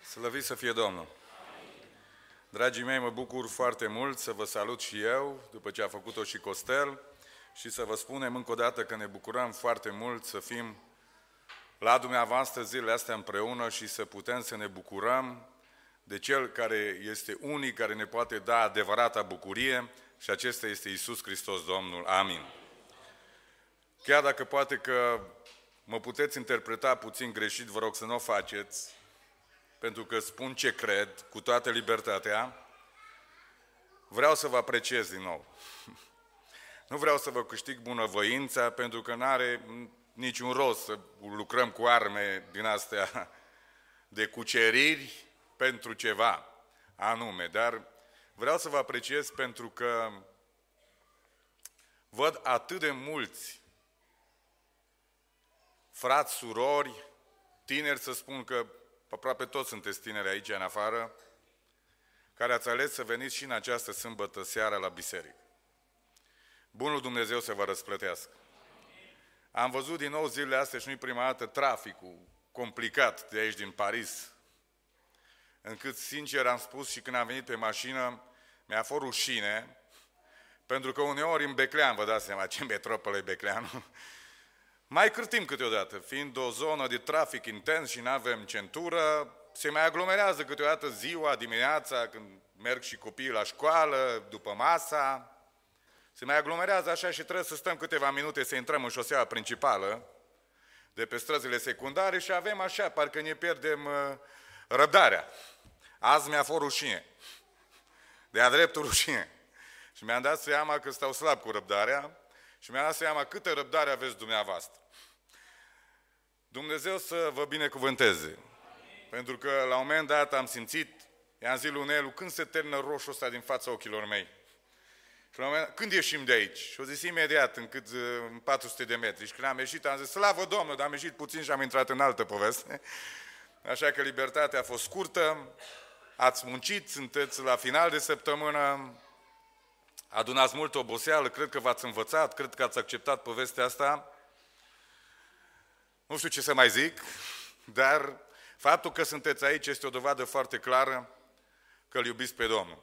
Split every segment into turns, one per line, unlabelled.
Slăvit să fie Domnul! Dragii mei, mă bucur foarte mult să vă salut și eu, după ce a făcut-o și Costel, și să vă spunem încă o dată că ne bucurăm foarte mult să fim la dumneavoastră zilele astea împreună și să putem să ne bucurăm de Cel care este unic, care ne poate da adevărata bucurie, și acesta este Iisus Hristos Domnul. Amin. Chiar dacă poate că mă puteți interpreta puțin greșit, vă rog să nu o faceți, pentru că spun ce cred, cu toată libertatea. Vreau să vă apreciez din nou. Nu vreau să vă câștig bunăvoința, pentru că nu are niciun rost să lucrăm cu arme din astea de cuceriri pentru ceva anume, dar vreau să vă apreciez pentru că văd atât de mulți frați, surori, tineri, să spun că aproape toți sunteți tineri aici în afară, care ați ales să veniți și în această sâmbătă seara la biserică. Bunul Dumnezeu să vă răsplătească. Am văzut din nou zilele astea și nu-i prima dată traficul complicat de aici din Paris, încât sincer am spus și când am venit pe mașină, mi-a fost rușine, pentru că uneori în Beclean, vă dați seama ce metropolă e Becleanul, mai cârtim câteodată, fiind o zonă de trafic intens și nu avem centură, se mai aglomerează câteodată ziua, dimineața, când merg și copiii la școală, după masa, se mai aglomerează așa și trebuie să stăm câteva minute să intrăm în șoseaua principală de pe străzile secundare și avem așa, parcă ne pierdem răbdarea. Azi mi-a fost rușine, de-a dreptul rușine. Și mi-am dat seama că stau slab cu răbdarea și mi-am dat seama câtă răbdare aveți dumneavoastră. Dumnezeu să vă binecuvânteze. Amin. Pentru că la un moment dat am simțit, i-am zis lui Nelu, când se termină roșul ăsta din fața ochilor mei? Și la un moment dat, când ieșim de aici? Și o zis imediat, în 400 de metri. Și când am ieșit, am zis, slavă Domnului, dar am ieșit puțin și am intrat în altă poveste. Așa că libertatea a fost scurtă, ați muncit, sunteți la final de săptămână, adunați multă oboseală, cred că v-ați învățat, cred că ați acceptat povestea asta. Nu știu ce să mai zic, dar faptul că sunteți aici este o dovadă foarte clară că îl iubiți pe Domnul.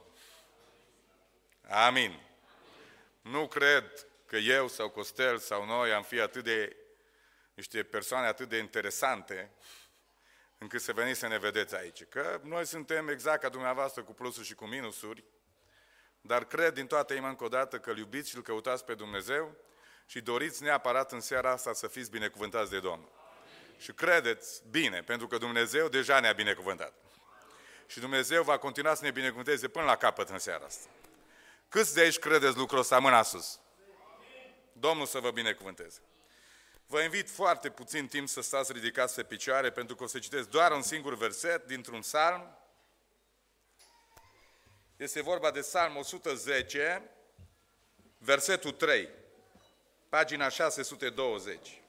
Amin. Nu cred că eu sau Costel sau noi am fi niște persoane atât de interesante încât să veniți să ne vedeți aici. Că noi suntem exact ca dumneavoastră cu plusuri și cu minusuri, dar cred din toată inima încă o dată că îl iubiți și îl căutați pe Dumnezeu și doriți neapărat în seara asta să fiți binecuvântați de Domnul. Și credeți bine, pentru că Dumnezeu deja ne-a binecuvântat. Și Dumnezeu va continua să ne binecuvânteze până la capăt în seara asta. Câți de aici credeți lucrul ăsta? Mâna sus. Domnul să vă binecuvânteze. Vă invit foarte puțin timp să stați ridicați pe picioare, pentru că o să citesc doar un singur verset dintr-un psalm. Este vorba de Psalm 110, versetul 3, pagina 620.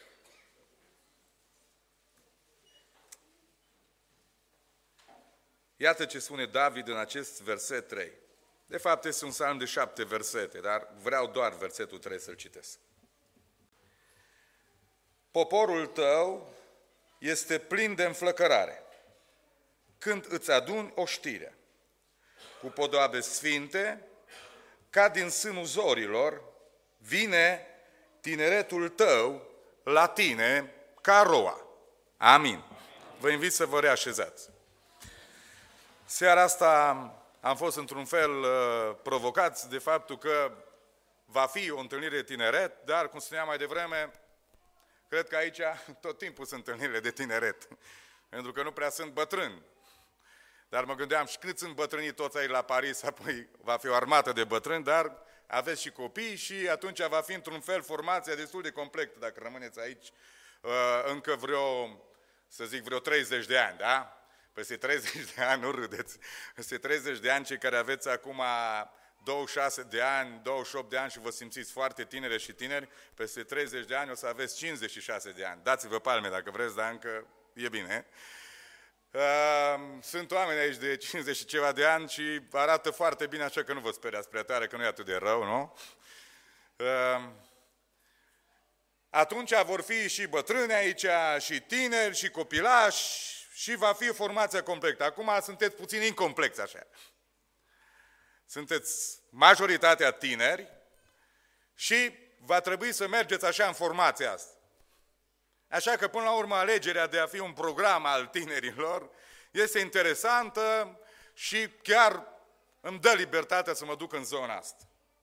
Iată ce spune David în acest verset 3. De fapt, este un psalm de 7 versete, dar vreau doar versetul 3 să-l citesc. Poporul tău este plin de înflăcărare când îți aduni oștirea. Cu podoabe sfinte, ca din sânul zorilor, vine tineretul tău la tine ca roa. Amin. Vă invit să vă reașezați. Seara asta am fost într-un fel provocați de faptul că va fi o întâlnire tineret, dar, cum spuneam mai devreme, cred că aici tot timpul sunt întâlnirile de tineret, pentru că nu prea sunt bătrâni. Dar mă gândeam, și cât sunt bătrânii toți aici la Paris, apoi va fi o armată de bătrâni, dar aveți și copii și atunci va fi într-un fel formația destul de completă, dacă rămâneți aici încă vreo 30 de ani, da? Peste 30 de ani, nu râdeți, peste 30 de ani, cei care aveți acum 26 de ani, 28 de ani și vă simțiți foarte tinere și tineri, peste 30 de ani o să aveți 56 de ani. Dați-vă palme dacă vreți, dar încă e bine. Sunt oameni aici de 50 și ceva de ani și arată foarte bine, așa că nu vă speriați prea tare, că nu e atât de rău, nu? Atunci vor fi și bătrâni aici, și tineri, și copilași, și va fi formația completă. Acum sunteți puțin incompleți așa. Sunteți majoritatea tineri și va trebui să mergeți așa în formația asta. Așa că până la urmă alegerea de a fi un program al tinerilor este interesantă și chiar îmi dă libertatea să mă duc în zona asta.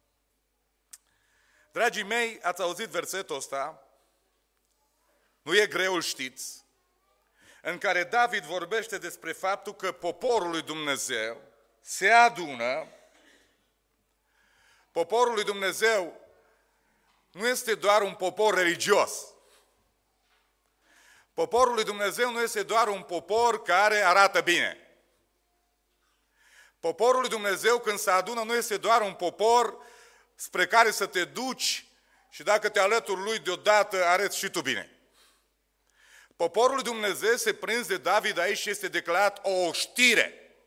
Dragii mei, ați auzit versetul ăsta? Nu e greu, îl știți, în care David vorbește despre faptul că poporul lui Dumnezeu se adună. Poporul lui Dumnezeu nu este doar un popor religios. Poporul lui Dumnezeu nu este doar un popor care arată bine. Poporul lui Dumnezeu, când se adună, nu este doar un popor spre care să te duci și dacă te alături lui deodată, arăți și tu bine. Poporul lui Dumnezeu se prins de David aici și este declarat o oștire.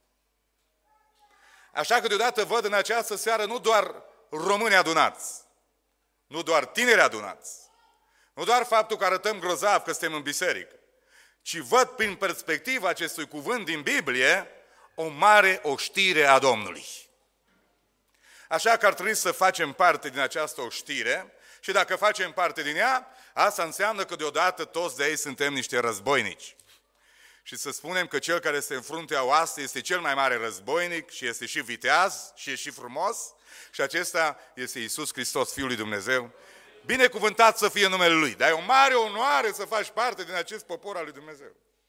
Așa că deodată văd în această seară nu doar români adunați, nu doar tineri adunați, nu doar faptul că arătăm grozav că suntem în biserică, ci văd prin perspectiva acestui cuvânt din Biblie o mare oștire a Domnului. Așa că ar trebui să facem parte din această oștire și dacă facem parte din ea, asta înseamnă că deodată toți de aici suntem niște războinici. Și să spunem că cel care este în fruntea oaste este cel mai mare războinic și este și viteaz și e și frumos și acesta este Iisus Hristos, Fiul lui Dumnezeu. Binecuvântat să fie numele Lui, dar e o mare onoare să faci parte din acest popor al lui Dumnezeu.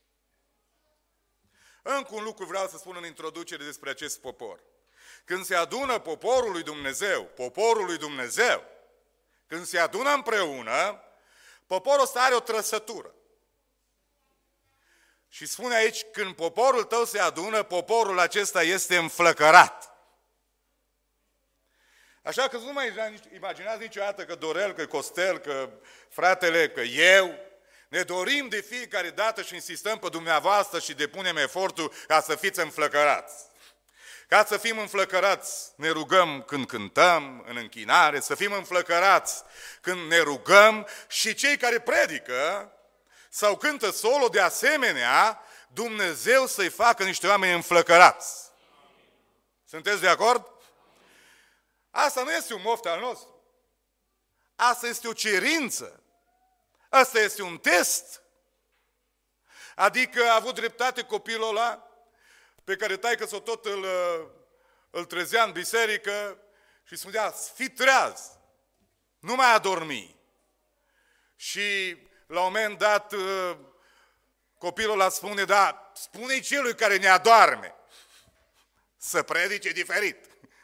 Încă un lucru vreau să spun în introducere despre acest popor. Când se adună poporul lui Dumnezeu, când se adună împreună, poporul ăsta are o trăsătură. Și spune aici, când poporul tău se adună, poporul acesta este înflăcărat. Așa că nu mai imaginați niciodată că Dorel, că Costel, că fratele, că eu ne dorim de fiecare dată și insistăm pe dumneavoastră și depunem efortul ca să fiți înflăcărați. Ca să fim înflăcărați, ne rugăm când cântăm în închinare, să fim înflăcărați când ne rugăm și cei care predică sau cântă solo de asemenea, Dumnezeu să-i facă niște oameni înflăcărați. Sunteți de acord? Asta nu este un moft al nostru. Asta este o cerință. Asta este un test. Adică a avut dreptate copilul ăla pe care taică-s-o tot îl trezea în biserică și spunea, fii treaz, nu mai adormi. Și la un moment dat copilul ăla spune, da, spune-i celui care ne adorme să predice diferit.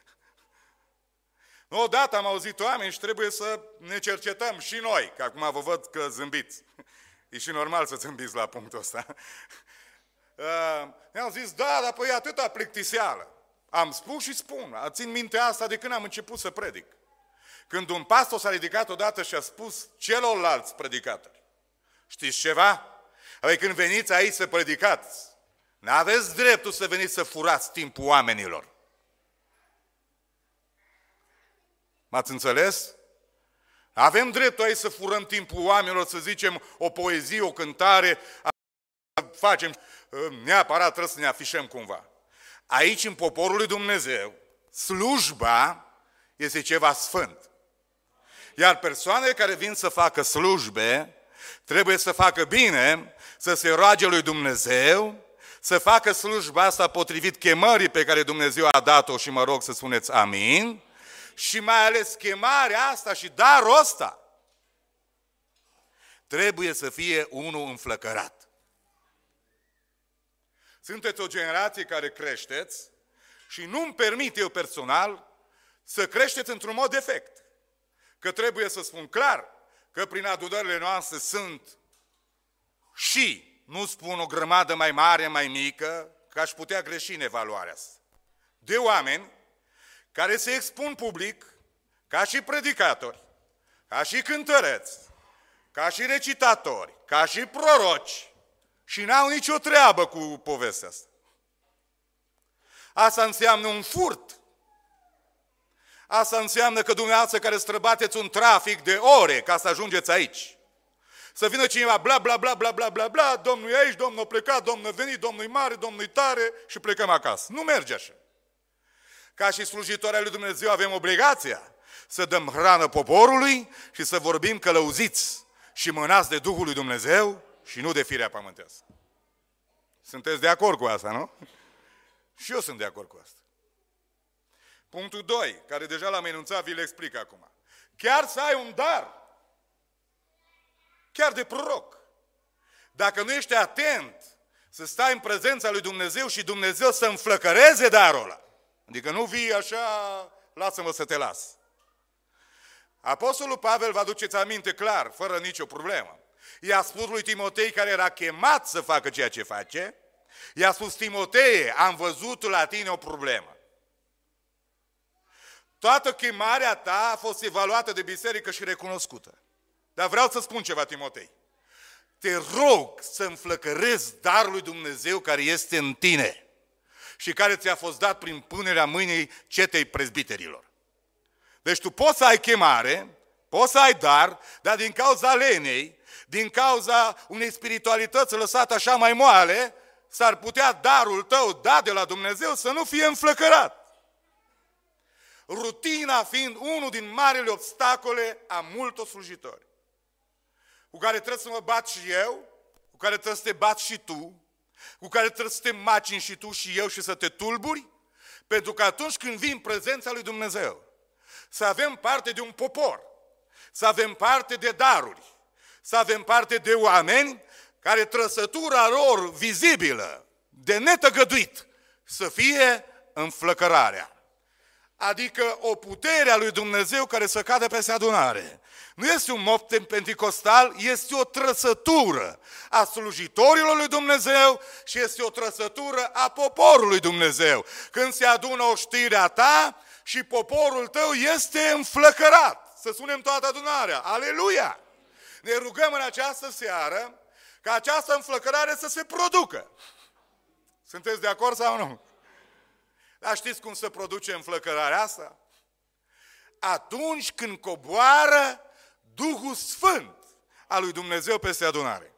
Odată am auzit oameni și trebuie să ne cercetăm și noi, că acum vă văd că zâmbiți. E și normal să zâmbiți la punctul ăsta. Mi-au zis, da, dar păi atâta plictiseală. Am spus și spun, țin minte asta de când am început să predic. Când un pastor s-a ridicat odată și a spus celorlalți predicatori, știți ceva? Apoi când veniți aici să predicați, n-aveți dreptul să veniți să furați timpul oamenilor. M-ați înțeles? Avem dreptul aici să furăm timpul oamenilor, să zicem o poezie, o cântare, facem, neapărat trebuie să ne afișăm cumva. Aici, în poporul lui Dumnezeu, slujba este ceva sfânt. Iar persoanele care vin să facă slujbe, trebuie să facă bine, să se roage lui Dumnezeu, să facă slujba asta potrivit chemării pe care Dumnezeu a dat-o și mă rog să spuneți amin, și mai ales chemarea asta și darul ăsta trebuie să fie unul înflăcărat. Sunteți o generație care creșteți și nu-mi permit eu personal să creșteți într-un mod defect. Că trebuie să spun clar că prin adunările noastre sunt și, nu spun o grămadă mai mare, mai mică, că aș putea greși în evaluarea asta, de oameni care se expun public ca și predicatori, ca și cântăreți, ca și recitatori, ca și proroci și n-au nicio treabă cu povestea asta. Asta înseamnă un furt. Asta înseamnă că dumneavoastră care străbateți un trafic de ore ca să ajungeți aici, să vină cineva, bla, bla, bla, bla, bla, bla, bla, Domnul e aici, Domnul a plecat, Domnul a venit, Domnul e mare, Domnul e tare și plecăm acasă. Nu merge așa. Ca și slujitori ai lui Dumnezeu avem obligația să dăm hrană poporului și să vorbim călăuziți și mânați de Duhul lui Dumnezeu și nu de firea pământească. Sunteți de acord cu asta, nu? Și eu sunt de acord cu asta. Punctul 2, care deja l-am enunțat, vi-l explic acum. Chiar să ai un dar, chiar de proroc, dacă nu ești atent să stai în prezența lui Dumnezeu și Dumnezeu să înflăcăreze darul ăla, adică nu vii așa, lasă-mă să te las. Apostolul Pavel, vă aduceți aminte clar, fără nicio problemă, i-a spus lui Timotei, care era chemat să facă ceea ce face, i-a spus: Timotei, am văzut la tine o problemă. Toată chemarea ta a fost evaluată de biserică și recunoscută. Dar vreau să spun ceva, Timotei. Te rog să înflăcărezi darul lui Dumnezeu care este în tine și care ți-a fost dat prin punerea mâinii cetei prezbiterilor. Deci tu poți să ai chemare, poți să ai dar, dar din cauza lenei, din cauza unei spiritualități lăsate așa mai moale, s-ar putea darul tău dat de la Dumnezeu să nu fie înflăcărat. Rutina fiind unul din marile obstacole a multor slujitori, cu care trebuie să mă bat și eu, cu care trebuie să te bat și tu, cu care trebuie să te macini și tu și eu și să te tulburi, pentru că atunci când vii în prezența lui Dumnezeu, să avem parte de un popor, să avem parte de daruri, să avem parte de oameni care trăsătura lor vizibilă, de netăgăduit, să fie înflăcărarea. Adică o putere a lui Dumnezeu care să cadă peste adunare. Nu este un moft penticostal, este o trăsătură a slujitorilor lui Dumnezeu și este o trăsătură a poporului Dumnezeu. Când se adună oștirea ta și poporul tău este înflăcărat. Să spunem toată adunarea. Aleluia! Ne rugăm în această seară ca această înflăcărare să se producă. Sunteți de acord sau nu? Dar știți cum se produce înflăcărarea asta? Atunci când coboară Duhul Sfânt al lui Dumnezeu peste adunare.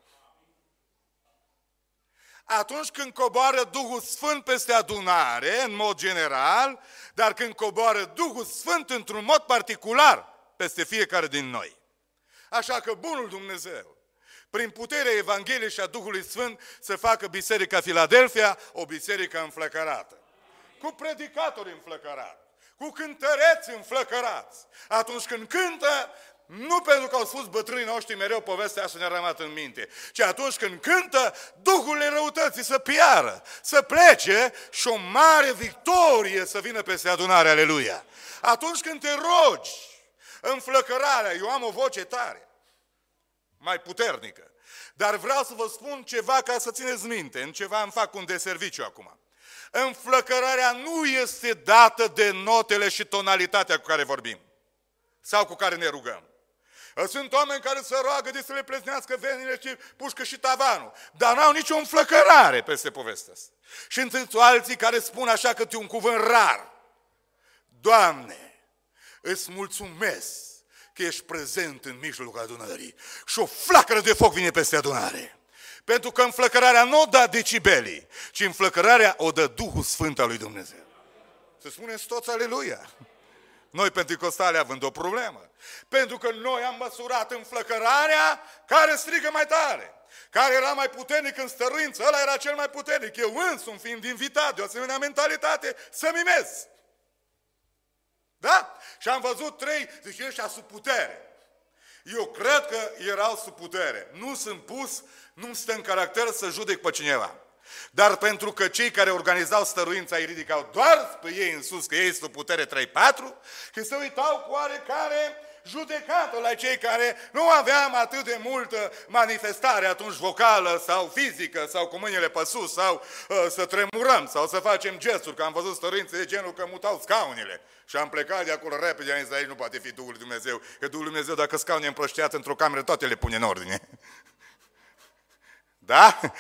Atunci când coboară Duhul Sfânt peste adunare, în mod general, dar când coboară Duhul Sfânt într-un mod particular peste fiecare din noi. Așa că bunul Dumnezeu, prin puterea Evangheliei și a Duhului Sfânt, să facă Biserica Filadelfia o biserică înflăcărată. Cu predicatori înflăcărați, cu cântăreți înflăcărați. Atunci când cântă, nu pentru că au spus bătrânii noștri mereu povestea asta ne-a rămas în minte, ci atunci când cântă, duhurile răutății să piară, să plece și o mare victorie să vină peste adunare, aleluia. Atunci când te rogi, înflăcărarea, eu am o voce tare, mai puternică, dar vreau să vă spun ceva ca să țineți minte, în ceva îmi fac un deserviciu acum. Înflăcărarea nu este dată de notele și tonalitatea cu care vorbim sau cu care ne rugăm. Sunt oameni care se roagă de să le pleznească venile și pușcă și tavanul, dar n-au nicio înflăcărare peste povestea asta. Și sunt alții care spun așa câte un cuvânt rar: Doamne, îți mulțumesc că ești prezent în mijlocul adunării. Și o flacără de foc vine peste adunare. Pentru că înflăcărarea nu o dă decibelii, ci înflăcărarea o dă Duhul Sfânt al lui Dumnezeu. Să spuneți toți aleluia! Noi penticostali având o problemă. Pentru că noi am măsurat înflăcărarea care strigă mai tare, care era mai puternic în stăruință, ăla era cel mai puternic. Eu însumi, fiind invitat de o asemenea mentalitate, să mimez. Da? Și am văzut 3, zice, ăștia sub putere. Eu cred că erau sub putere. Nu sunt pus, nu stă în caracter să judec pe cineva. Dar pentru că cei care organizau stăruința îi ridicau doar pe ei în sus, că ei sub putere 3-4, și se uitau cu oarecare judecată la cei care nu aveam atât de multă manifestare atunci vocală sau fizică sau cu mâinile pe sus sau să tremurăm sau să facem gesturi, că am văzut stăruințe de genul că mutau scaunele și am plecat de acolo repede, am zis, aici nu poate fi Duhul lui Dumnezeu, că Duhul lui Dumnezeu dacă scaune împrăștiat într-o cameră, toate le pune în ordine. Da?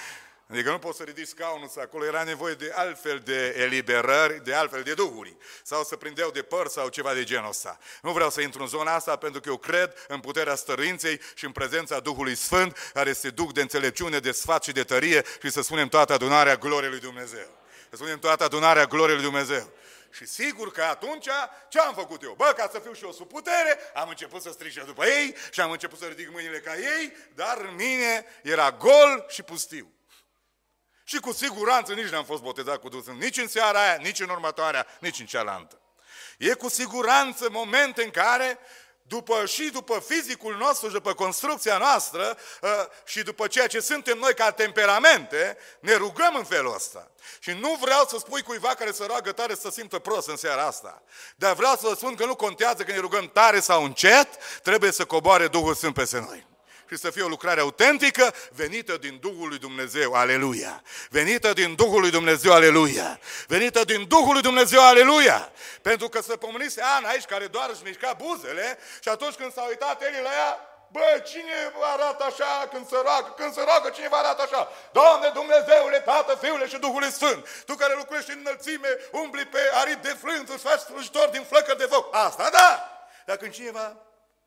Adică nu poți să ridici scaunul acolo, era nevoie de altfel de eliberări, de altfel de duhuri. Sau să prindeau de păr sau ceva de genul ăsta. Nu vreau să intru în zona asta pentru că eu cred în puterea stărinței și în prezența Duhului Sfânt, care este Duh de înțelepciune, de sfat și de tărie, și să spunem toată adunarea gloriei lui Dumnezeu. Să spunem toată adunarea gloriei lui Dumnezeu. Și sigur că atunci, ce am făcut eu? Bă, ca să fiu și eu sub putere, am început să strig și după ei și am început să ridic mâinile ca ei, dar în mine era gol și pustiu. Și cu siguranță nici n-am fost botezat cu Duhul Sfânt, nici în seara aia, nici în următoarea, nici în cealaltă. E cu siguranță momente în care, după fizicul nostru și după construcția noastră și după ceea ce suntem noi ca temperamente, ne rugăm în felul ăsta. Și nu vreau să spui cuiva care se roagă tare să simtă prost în seara asta. Dar vreau să vă spun că nu contează că ne rugăm tare sau încet, trebuie să coboare Duhul Sfânt peste noi. Și să fie o lucrare autentică, venită din Duhul lui Dumnezeu, aleluia! Venită din Duhul lui Dumnezeu, aleluia! Venită din Duhul lui Dumnezeu, aleluia! Pentru că să pomenise Ana aici, care doar își mișca buzele, și atunci când s-a uitat Eli la ea, bă, cine arată așa când se roagă? Când se roagă, cine vă arată așa? Doamne Dumnezeule, Tată, Fiule și Duhul Sfânt, Tu care lucrești în înălțime, umbli pe aripi de frânți, îți faci slujitor din flăcări de foc. Asta da! Dar când cineva...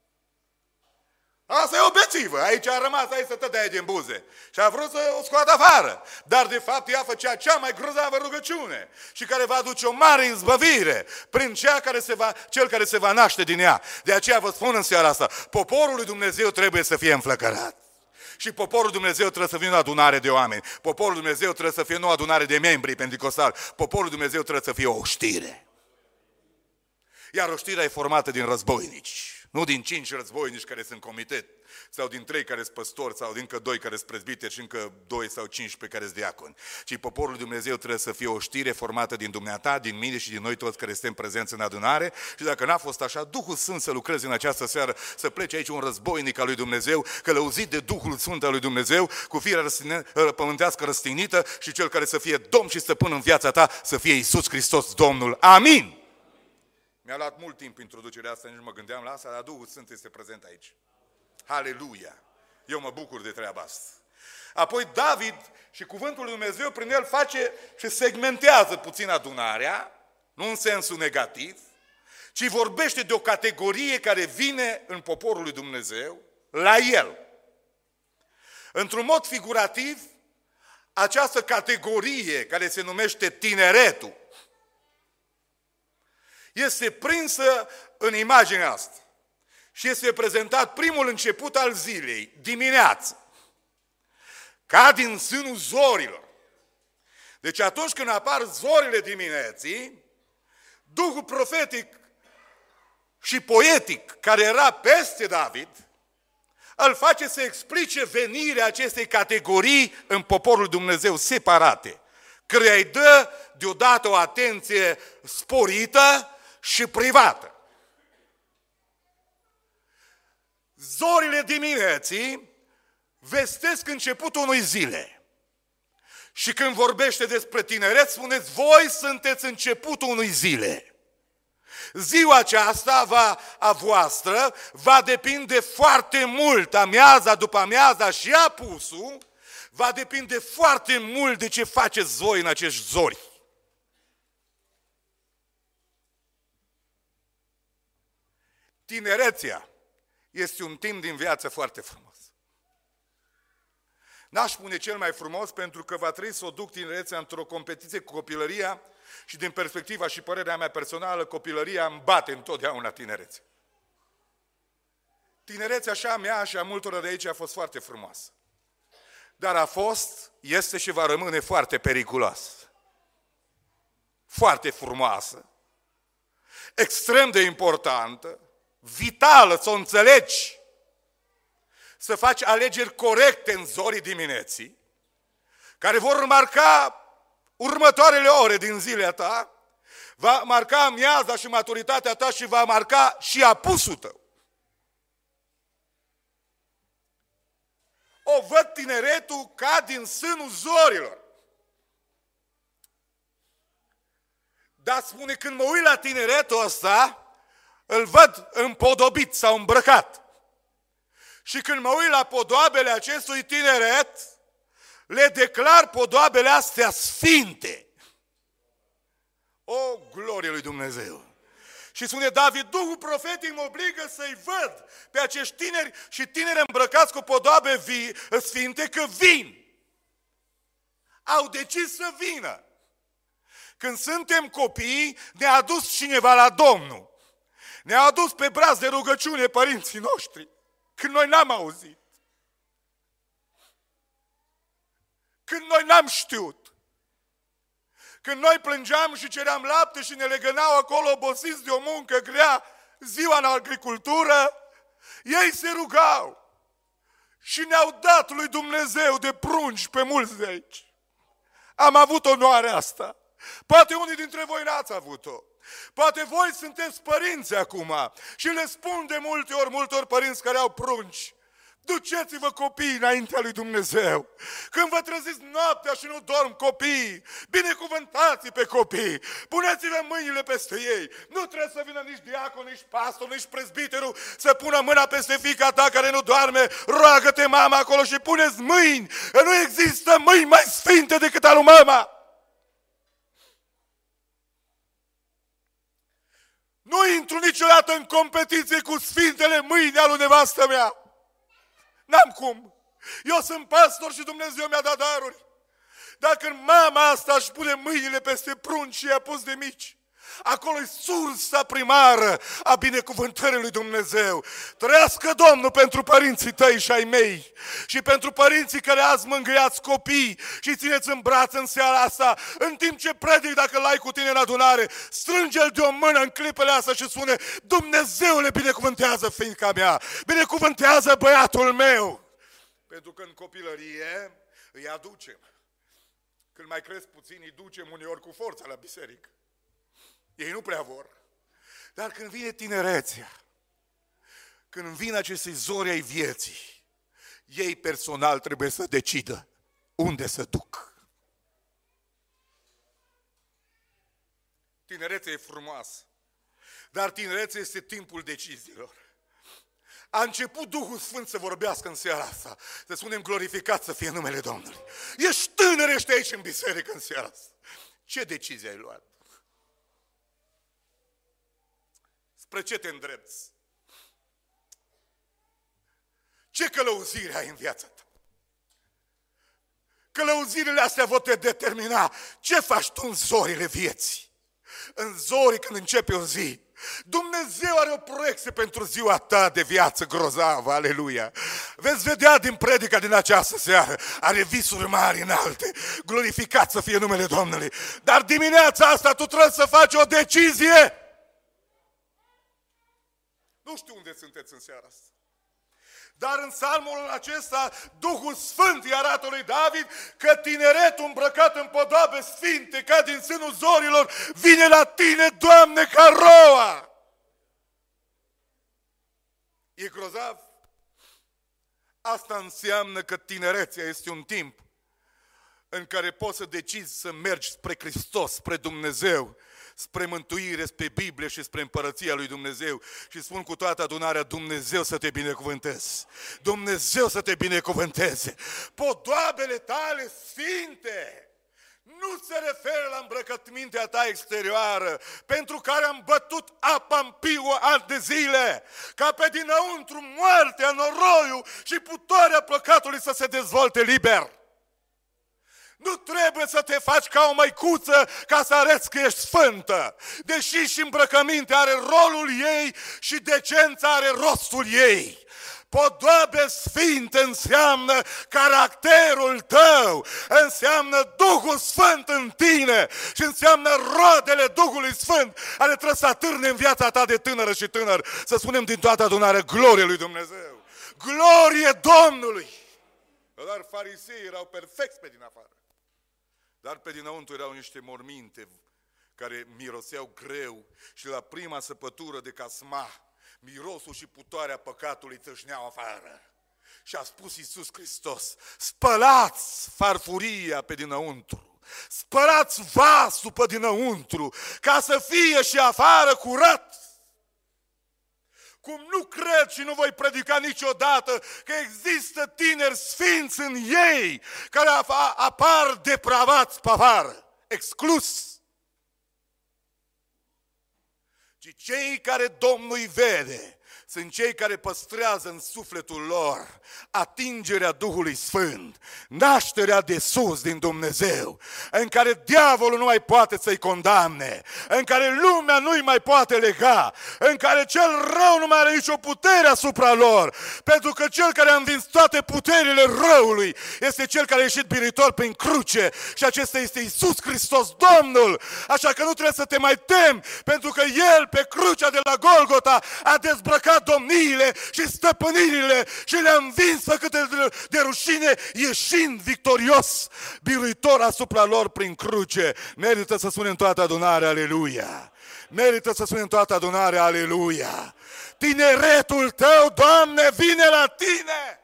Asta e obiectivă. Aici a rămas, aici să tădea din buze. Și a vrut să o scoată afară. Dar de fapt ea făcea cea mai grozavă rugăciune și care va aduce o mare izbăvire prin cel care se va naște din ea. De aceea vă spun în seara asta, poporul lui Dumnezeu trebuie să fie înflăcărat. Și poporul Dumnezeu trebuie să fie o adunare de oameni. Poporul Dumnezeu trebuie să fie o adunare de membri pentecostali. Poporul Dumnezeu trebuie să fie o știre. Iar oștirea e formată din războinici. Nu din 5 războinici care sunt comitet, sau din 3 care sunt păstori, sau din încă 2 care sunt prezbiteri și încă 2 sau 15 care sunt diaconi. Ci poporul lui Dumnezeu trebuie să fie o știre formată din dumneata, din mine și din noi toți care suntem prezenți în adunare. Și dacă n-a fost așa, Duhul Sfânt să lucreze în această seară, să plece aici un războinic al lui Dumnezeu, călăuzit de Duhul Sfânt al lui Dumnezeu, cu firea pământească răstignită, și cel care să fie Domn și Stăpân în viața ta, să fie Iisus Hristos Domnul. Amin! Mi-a luat mult timp introducerea asta, nici nu mă gândeam la asta, dar Duhul Sfânt este prezent aici. Haleluia! Eu mă bucur de treaba asta. Apoi David și cuvântul lui Dumnezeu prin el face și segmentează puțin adunarea, nu în sensul negativ, ci vorbește de o categorie care vine în poporul lui Dumnezeu, la el. Într-un mod figurativ, această categorie care se numește tineretul, este prinsă în imaginea asta și este prezentat primul început al zilei, dimineață, ca din sânul zorilor. Deci atunci când apar zorile dimineții, Duhul profetic și poetic care era peste David, îl face să explice venirea acestei categorii în poporul Dumnezeu separate, căreia îi dă deodată o atenție sporită și privată. Zorile dimineții vestesc începutul unui zile. Și când vorbește despre tineret, spuneți, voi sunteți începutul unui zile. Ziua aceasta a voastră va depinde foarte mult, amiaza după amiaza și apusul, va depinde foarte mult de ce faceți voi în acești zori. Tinerețea este un timp din viață foarte frumos. N-aș spune cel mai frumos pentru că va trebui să o duc tinerețea într-o competiție cu copilăria și din perspectiva și părerea mea personală, copilăria îmi bate întotdeauna tinerețea. Tinerețea așa a mea și a multora de aici a fost foarte frumoasă. Dar a fost, este și va rămâne foarte periculoasă. Foarte frumoasă, extrem de importantă, vitală, să o înțelegi, să faci alegeri corecte în zorii dimineții, care vor marca următoarele ore din zilea ta, va marca amiaza și maturitatea ta și va marca și apusul tău. O văd tineretul ca din sânul zorilor. Dar spune, când mă uit la tineretul ăsta, îl văd împodobit sau îmbrăcat. Și când mă uit la podoabele acestui tineret, le declar podoabele astea sfinte. O, glorie lui Dumnezeu! Și spune David, Duhul profetic mă obligă să-i văd pe acești tineri și tineri îmbrăcați cu podoabe sfinte că vin. Au decis să vină. Când suntem copii, ne-a adus cineva la Domnul. Ne-a adus pe braț de rugăciune părinții noștri. Când noi n-am auzit. Când noi n-am știut. Când noi plângeam și ceream lapte și ne legănau acolo obosiți de o muncă grea, ziua în agricultură, ei se rugau și ne-au dat lui Dumnezeu de prunci pe mulți de aici. Am avut onoarea asta. Poate unii dintre voi n-ați avut-o. Poate voi sunteți părinți acum și le spun de multe ori multor părinți care au prunci. Duceți-vă copiii înaintea lui Dumnezeu. Când vă treziți noaptea și nu dorm copiii, binecuvântați pe copii, puneți-le mâinile peste ei. Nu trebuie să vină nici diacon, nici pastor, nici prezbiterul să pună mâna peste fiica ta care nu doarme. Roagă-te mama acolo și puneți mâini. Că nu există mâini mai sfinte decât a lui mama. Nu intru niciodată în competiție cu sfintele mâini al lui nevastă mea. N-am cum. Eu sunt pastor și Dumnezeu mi-a dat daruri. Dacă mama asta își pune mâinile peste prunci și i-a pus de mici, acolo e sursa primară a binecuvântării lui Dumnezeu. Trăiască Domnul pentru părinții tăi și ai mei și pentru părinții care azi mângâiați copii și țineți în brațe în seara asta, în timp ce predic, dacă l-ai cu tine în adunare, strânge-l de o mână în clipele astea și spune, Dumnezeu le binecuvântează fiica mea, binecuvântează băiatul meu. Pentru că în copilărie îi aducem. Când mai cresc puțin, îi ducem uneori cu forța la biserică. Ei nu prea vor. Dar când vine tinerețea, când vin aceste zori ai vieții, ei personal trebuie să decidă unde să duc. Tinerețea e frumoasă, dar tinerețea este timpul deciziilor. A început Duhul Sfânt să vorbească în seara asta. Să spunem glorificat să fie numele Domnului. Ești tânăr, ești aici în biserică în seara asta. Ce decizie ai luat? Spre ce te îndrepți? Ce călăuzire ai în viața ta? Călăuzirile astea vor te determina ce faci tu în zorile vieții. În zorii când începe o zi. Dumnezeu are o proiecție pentru ziua ta de viață grozavă, aleluia. Veți vedea din predica din această seară, are visuri mari înalte, glorificat să fie numele Domnului. Dar dimineața asta tu trebuie să faci o decizie. Nu știu unde sunteți în seara asta. Dar în psalmul acesta, Duhul Sfânt îi arată lui David că tineretul îmbrăcat în podoabe sfinte, ca din sânul zorilor, vine la tine, Doamne, ca roa. E grozav? Asta înseamnă că tinerețea este un timp în care poți să decizi să mergi spre Hristos, spre Dumnezeu, spre mântuire, spre Biblie și spre împărăția lui Dumnezeu. Și spun cu toată adunarea, Dumnezeu să te binecuvânteze. Dumnezeu să te binecuvânteze. Podoabele tale sfinte nu se referă la îmbrăcămintea ta exterioară, pentru care am bătut apa în piuă ani de zile, ca pe dinăuntru moartea, noroiul și putoarea păcatului să se dezvolte liber. Nu trebuie să te faci ca o măicuță ca să arăți că ești sfântă. Deși și îmbrăcămintea are rolul ei și decența are rostul ei. Podoabe sfinte înseamnă caracterul tău, înseamnă Duhul Sfânt în tine și înseamnă roadele Duhului Sfânt care trebuie să atârne în viața ta de tânără și tânăr. Să spunem din toată adunarea, glorie lui Dumnezeu! Glorie Domnului! Dar fariseii erau perfecți pe din afară. Dar pe dinăuntru erau niște morminte care miroseau greu și la prima săpătură de casma, mirosul și putoarea păcatului tâșneau afară. Și a spus Iisus Hristos, spălați farfuria pe dinăuntru, spălați vasul pe dinăuntru, ca să fie și afară curat.
cum nu cred și nu voi predica niciodată că există tineri sfinți în ei care apar depravați pe afară, exclus. Ci cei care Domnul îi vede sunt cei care păstrează în sufletul lor atingerea Duhului Sfânt, nașterea de sus din Dumnezeu, în care diavolul nu mai poate să-i condamne, în care lumea nu-i mai poate lega, în care cel rău nu mai are nicio putere asupra lor, pentru că cel care a învins toate puterile răului este cel care a ieșit biritor prin cruce și acesta este Iisus Hristos, Domnul. Așa că nu trebuie să te mai temi, pentru că El pe crucea de la Golgota a dezbrăcat domniile și stăpânirile și le-a învins făcând de rușine, ieșind victorios, biruitor asupra lor prin cruce. Merită să spunem toată adunarea, aleluia! Merită să spunem toată adunarea, aleluia! Tineretul tău, Doamne, vine la tine!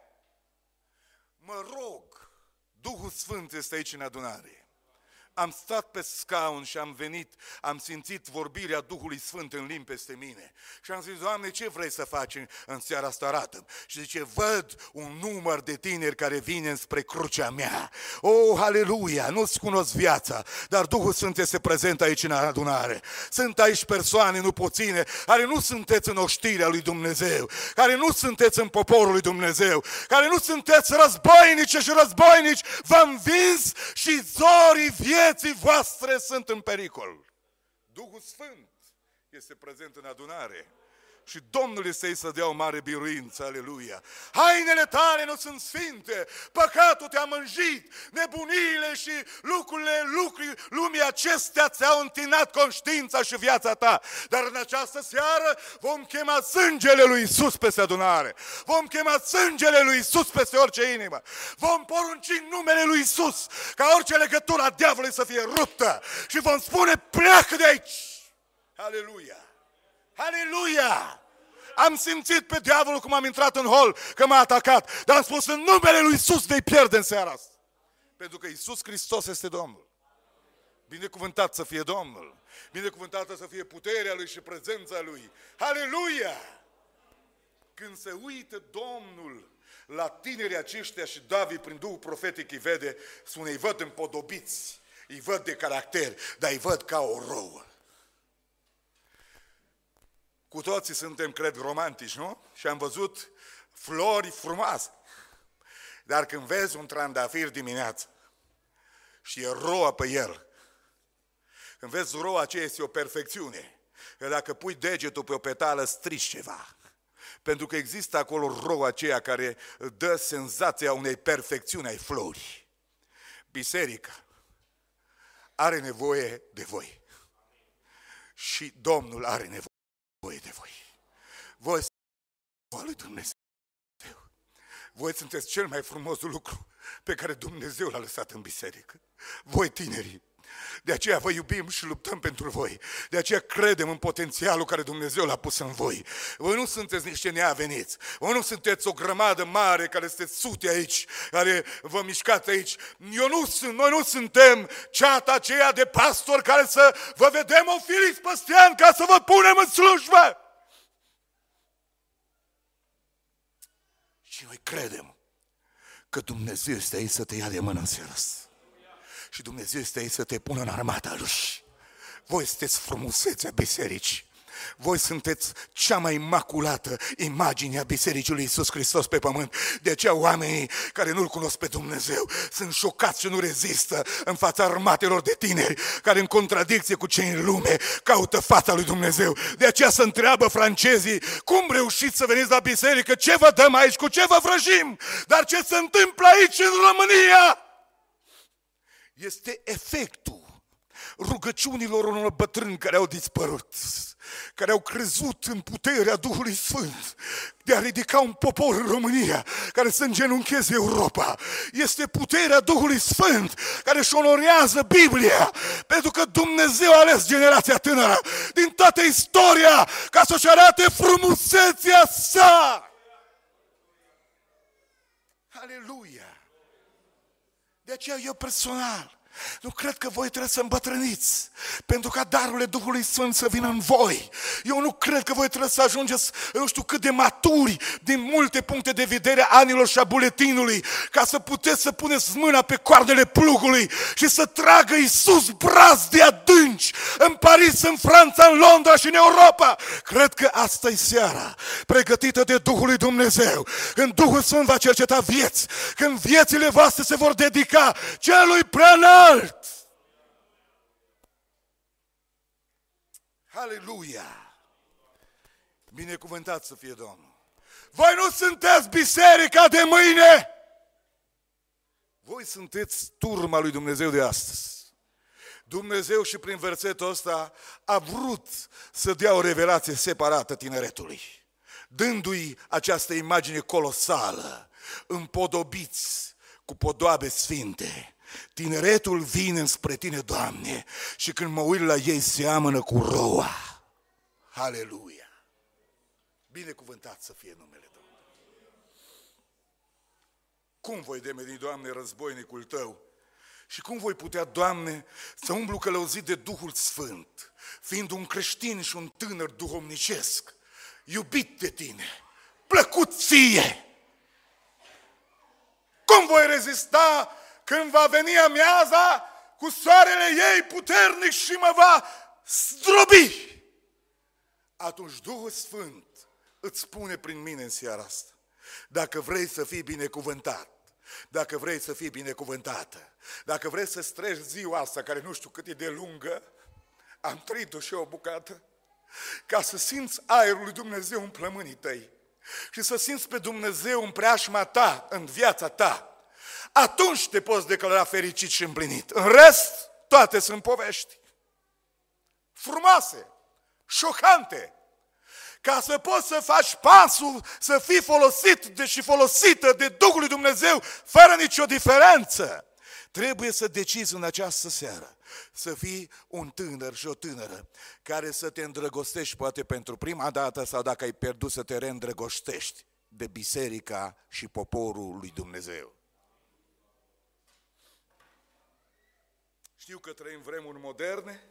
Mă rog, Duhul Sfânt este aici în adunare. Am stat pe scaun și am venit, am simțit vorbirea Duhului Sfânt în limbi peste mine. Și am zis, Doamne, ce vrei să faci în seara asta? Arată-mi. Și zice, văd un număr de tineri care vine spre crucea mea. Oh, aleluia, nu-ți cunosc viața, dar Duhul Sfânt este prezent aici în adunare. Sunt aici persoane, nu puține, care nu sunteți în oștirea lui Dumnezeu, care nu sunteți în poporul lui Dumnezeu, care nu sunteți războinice și războinici, v-am învins și zorii vieții voastre sunt în pericol. Duhul Sfânt este prezent în adunare și Domnul este aici să dea o mare biruință, aleluia. Hainele tale nu sunt sfinte, păcatul te-a mânjit, nebuniile și lumii acestea ți-au întinat conștiința și viața ta. Dar în această seară vom chema sângele lui Iisus peste adunare, vom chema sângele lui Iisus peste orice inimă, vom porunci în numele lui Iisus ca orice legătură a diavolului să fie ruptă și vom spune, pleacă de aici, aleluia. Aleluia! Am simțit pe diavolul cum am intrat în hol, că m-a atacat, dar am spus în numele lui Iisus vei pierde în seara asta. Pentru că Iisus Hristos este Domnul. Binecuvântat să fie Domnul. Binecuvântată să fie puterea Lui și prezența Lui. Aleluia! Când se uită Domnul la tinerii aceștia și David prin Duhul profetic îi vede, spune, îi văd împodobiți, îi văd de caracter, dar îi văd ca o rouă. Cu toții suntem, cred, romantici, nu? Și am văzut flori frumoase. Dar când vezi un trandafir dimineața și e roa pe el, când vezi roa aceea, este o perfecțiune. Că dacă pui degetul pe o petală, strici ceva. Pentru că există acolo roa aceea care dă senzația unei perfecțiuni ai florii. Biserica are nevoie de voi. Și Domnul are nevoie de voi. Voi sunteți lui Dumnezeu. Voi sunteți cel mai frumos lucru pe care Dumnezeu l-a lăsat în biserică. Voi tinerii. De aceea vă iubim și luptăm pentru voi. De aceea credem în potențialul care Dumnezeu l-a pus în voi. Voi nu sunteți niște neaveniți. Voi nu sunteți o grămadă mare care sunteți sute aici, care vă mișcați aici. Noi nu suntem ceata aceea de pastori care să vă vedem ofiliți păstian ca să vă punem în slujbă. Și noi credem că Dumnezeu este aici să te ia de mână în seara asta. Și Dumnezeu este aici să te pună în armata Lui. Voi sunteți frumusețea bisericii. Voi sunteți cea mai imaculată imagine a Bisericii lui Iisus Hristos pe pământ. De aceea oamenii care nu-L cunosc pe Dumnezeu sunt șocați și nu rezistă în fața armatelor de tineri care în contradicție cu cei în lume caută fața lui Dumnezeu. De aceea se întreabă francezii, cum reușiți să veniți la biserică? Ce vă dăm aici? Cu ce vă vrăjim? Dar ce se întâmplă aici în România? Este efectul rugăciunilor unor bătrâni care au dispărut, care au crezut în puterea Duhului Sfânt de a ridica un popor în România care să îngenuncheze Europa. Este puterea Duhului Sfânt care își onorează Biblia, pentru că Dumnezeu a ales generația tânără din toată istoria ca să-și arate frumusețea sa. Aleluia! De aceea eu personal Nu cred că voi trebuie să îmbătrâniți pentru ca darurile Duhului Sfânt să vină în voi. Eu nu cred că voi trebuie să ajungeți, nu știu cât de maturi din multe puncte de vedere a anilor și a buletinului, ca să puteți să puneți mâna pe coarnele plugului și să tragă Iisus brazde adânci în Paris, în Franța, în Londra și în Europa. Cred că asta e seara pregătită de Duhul lui Dumnezeu. Când Duhul Sfânt va cerceta vieți, când viețile voastre se vor dedica celui preanalt. Aleluia! Binecuvântat să fie Domnul! Voi nu sunteți biserica de mâine! Voi sunteți turma lui Dumnezeu de astăzi. Dumnezeu și prin versetul ăsta a vrut să dea o revelație separată tineretului, dându-i această imagine colosală, împodobiți cu podoabe sfinte. Tineretul vine înspre tine, Doamne, și când mă uit la ei seamănă cu roa. Aleluia! Binecuvântat să fie numele Domnului. Cum voi demeni, Doamne, războinicul Tău? Și cum voi putea, Doamne, să umblu călăuzit de Duhul Sfânt, fiind un creștin și un tânăr duhovnicesc, iubit de Tine, plăcut Ție? Cum voi rezista când va veni amiaza cu soarele ei puternic și mă va zdrobi? Atunci Duhul Sfânt îți spune prin mine în seara asta, dacă vrei să fii binecuvântat, dacă vrei să fii binecuvântată, dacă vrei să treci ziua asta, care nu știu cât e de lungă, am trăit-o și o bucată, ca să simți aerul lui Dumnezeu în plămânii tăi și să simți pe Dumnezeu în preajma ta, în viața ta, atunci te poți declara fericit și împlinit. În rest, toate sunt povești frumoase, șocante. Ca să poți să faci pasul, să fii folosit și folosită de Duhul lui Dumnezeu fără nicio diferență, trebuie să decizi în această seară să fii un tânăr și o tânără care să te îndrăgostești poate pentru prima dată sau dacă ai pierdut să te reîndrăgostești de biserica și poporul lui Dumnezeu. Știu că trăim vremuri moderne,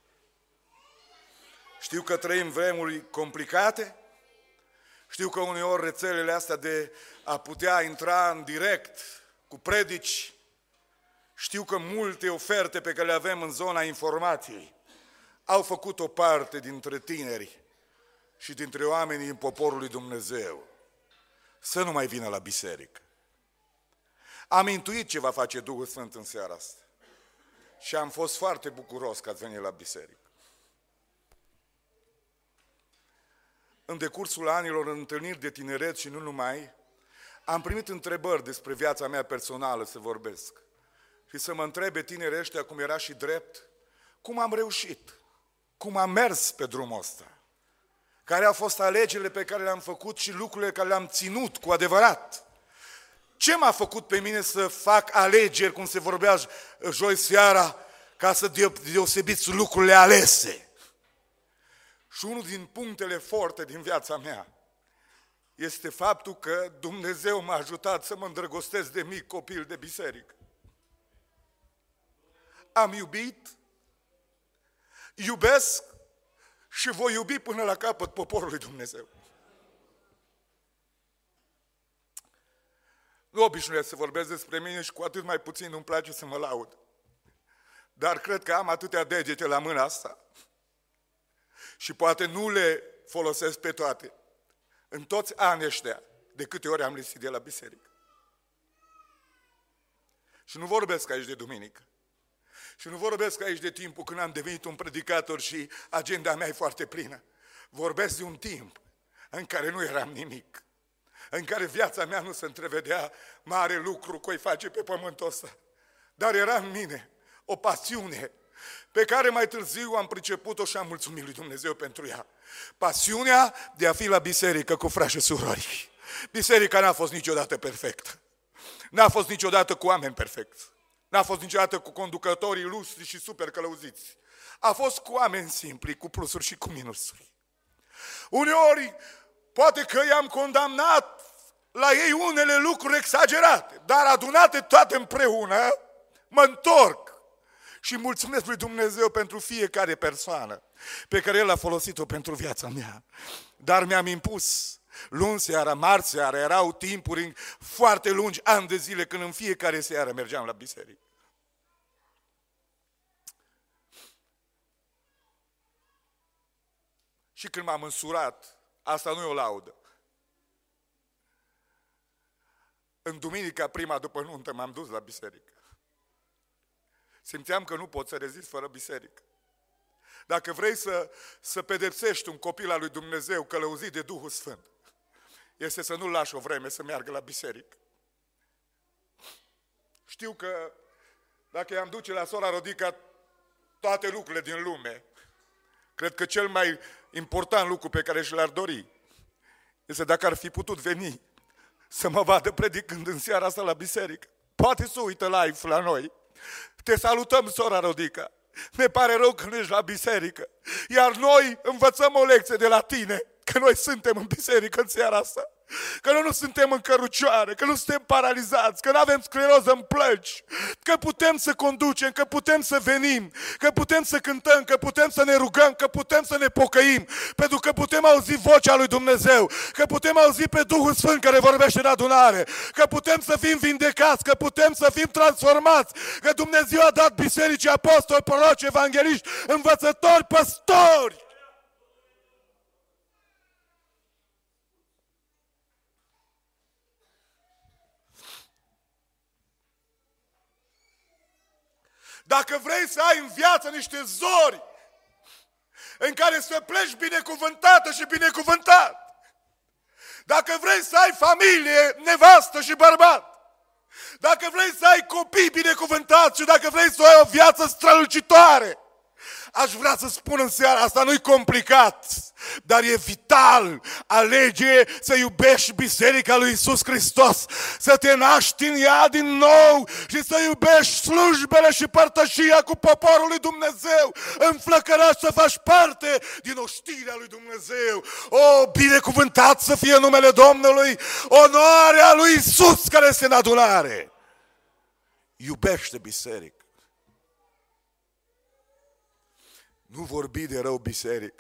știu că trăim vremuri complicate, știu că uneori rețelele astea de a putea intra în direct cu predici, știu că multe oferte pe care le avem în zona informației au făcut o parte dintre tineri și dintre oamenii în poporul lui Dumnezeu să nu mai vină la biserică. Am intuit ce va face Duhul Sfânt în seara asta și am fost foarte bucuros că ați venit la biserică. În decursul anilor, în întâlniri de tineret și nu numai, am primit întrebări despre viața mea personală să vorbesc. Și să mă întrebe tinerii ăștia, cum era și drept, cum am reușit, cum am mers pe drumul ăsta, care au fost alegerile pe care le-am făcut și lucrurile care le-am ținut cu adevărat. Ce m-a făcut pe mine să fac alegeri, cum se vorbea joi seara, ca să deosebiți lucrurile alese? Și unul din punctele forte din viața mea este faptul că Dumnezeu m-a ajutat să mă îndrăgostesc de mic copil de biserică. Am iubit, iubesc și voi iubi până la capăt poporul lui Dumnezeu. Nu obișnuiesc să vorbesc despre mine și cu atât mai puțin nu-mi place să mă laud. Dar cred că am atâtea degete la mâna asta și poate nu le folosesc pe toate. În toți anii ăștia, de câte ori am lipsit de la biserică. Și nu vorbesc aici de duminică. Și nu vorbesc aici de timpul când am devenit un predicator și agenda mea e foarte plină. Vorbesc de un timp în care nu eram nimic, în care viața mea nu se întrevedea mare lucru că-i face pe pământul ăsta. Dar era în mine o pasiune pe care mai târziu am priceput-o și am mulțumit lui Dumnezeu pentru ea. Pasiunea de a fi la biserică cu frați și surori. Biserica n-a fost niciodată perfectă. N-a fost niciodată cu oameni perfecți. N-a fost niciodată cu conducătorii ilustri și super călăuziți. A fost cu oameni simpli, cu plusuri și cu minusuri. Uneori, poate că i-am condamnat la ei unele lucruri exagerate, dar adunate toate împreună, mă întorc Și mulțumesc lui Dumnezeu pentru fiecare persoană pe care El a folosit-o pentru viața mea. Dar mi-am impus, luni seara, marți seara, erau timpuri foarte lungi, ani de zile, când în fiecare seară mergeam la biserică. Și când m-am însurat, asta nu e o laudă. În duminica prima după nuntă m-am dus la biserică. Simțeam că nu pot să rezist fără biserică. Dacă vrei să pedepsești un copil al lui Dumnezeu călăuzit de Duhul Sfânt, este să nu-l lași o vreme să meargă la biserică. Știu că dacă i-am duce la sora Rodica toate lucrurile din lume, cred că cel mai important lucru pe care și l-ar dori este dacă ar fi putut veni să mă vadă predicând în seara asta la biserică. Poate să uită live la noi. Te salutăm, sora Rodica. Ne pare rău că nu ești la biserică. Iar noi învățăm o lecție de la tine, că noi suntem în biserică în seara asta. Că noi nu suntem în cărucioare, că nu suntem paralizați, că nu avem scleroză în plăci, că putem să conducem, că putem să venim, că putem să cântăm, că putem să ne rugăm, că putem să ne pocăim, pentru că putem auzi vocea lui Dumnezeu, că putem auzi pe Duhul Sfânt care vorbește în adunare, că putem să fim vindecați, că putem să fim transformați, că Dumnezeu a dat bisericii apostoli, proroci, evangeliști, învățători, păstori. Dacă vrei să ai în viață niște zori în care să pleci binecuvântată și binecuvântat, dacă vrei să ai familie, nevastă și bărbat, dacă vrei să ai copii binecuvântați și dacă vrei să ai o viață strălucitoare, aș vrea să spun în seara asta, nu-i complicat, dar e vital. Alege să iubești Biserica lui Iisus Hristos, să te naști în ea din nou și să iubești slujbele și părtășia cu poporul lui Dumnezeu, înflăcărat să faci parte din oștirea lui Dumnezeu. O, binecuvântat să fie numele Domnului, onoarea lui Iisus care este în adunare. Iubește biserică. Nu vorbi de rău biserică.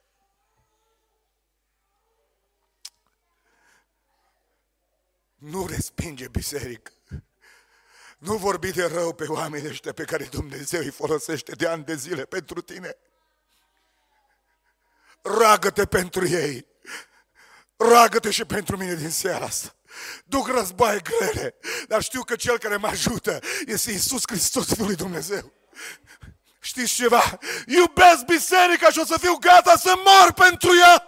Nu respinge biserică. Nu vorbi de rău pe oamenii ăștia pe care Dumnezeu îi folosește de ani de zile pentru tine. Roagă-te pentru ei. Roagă-te și pentru mine din seara asta. Duc războaie grele, dar știu că Cel care mă ajută este Iisus Hristos, Fiul lui Dumnezeu. Știți ceva? Iubesc biserica și o să fiu gata să mor pentru ea.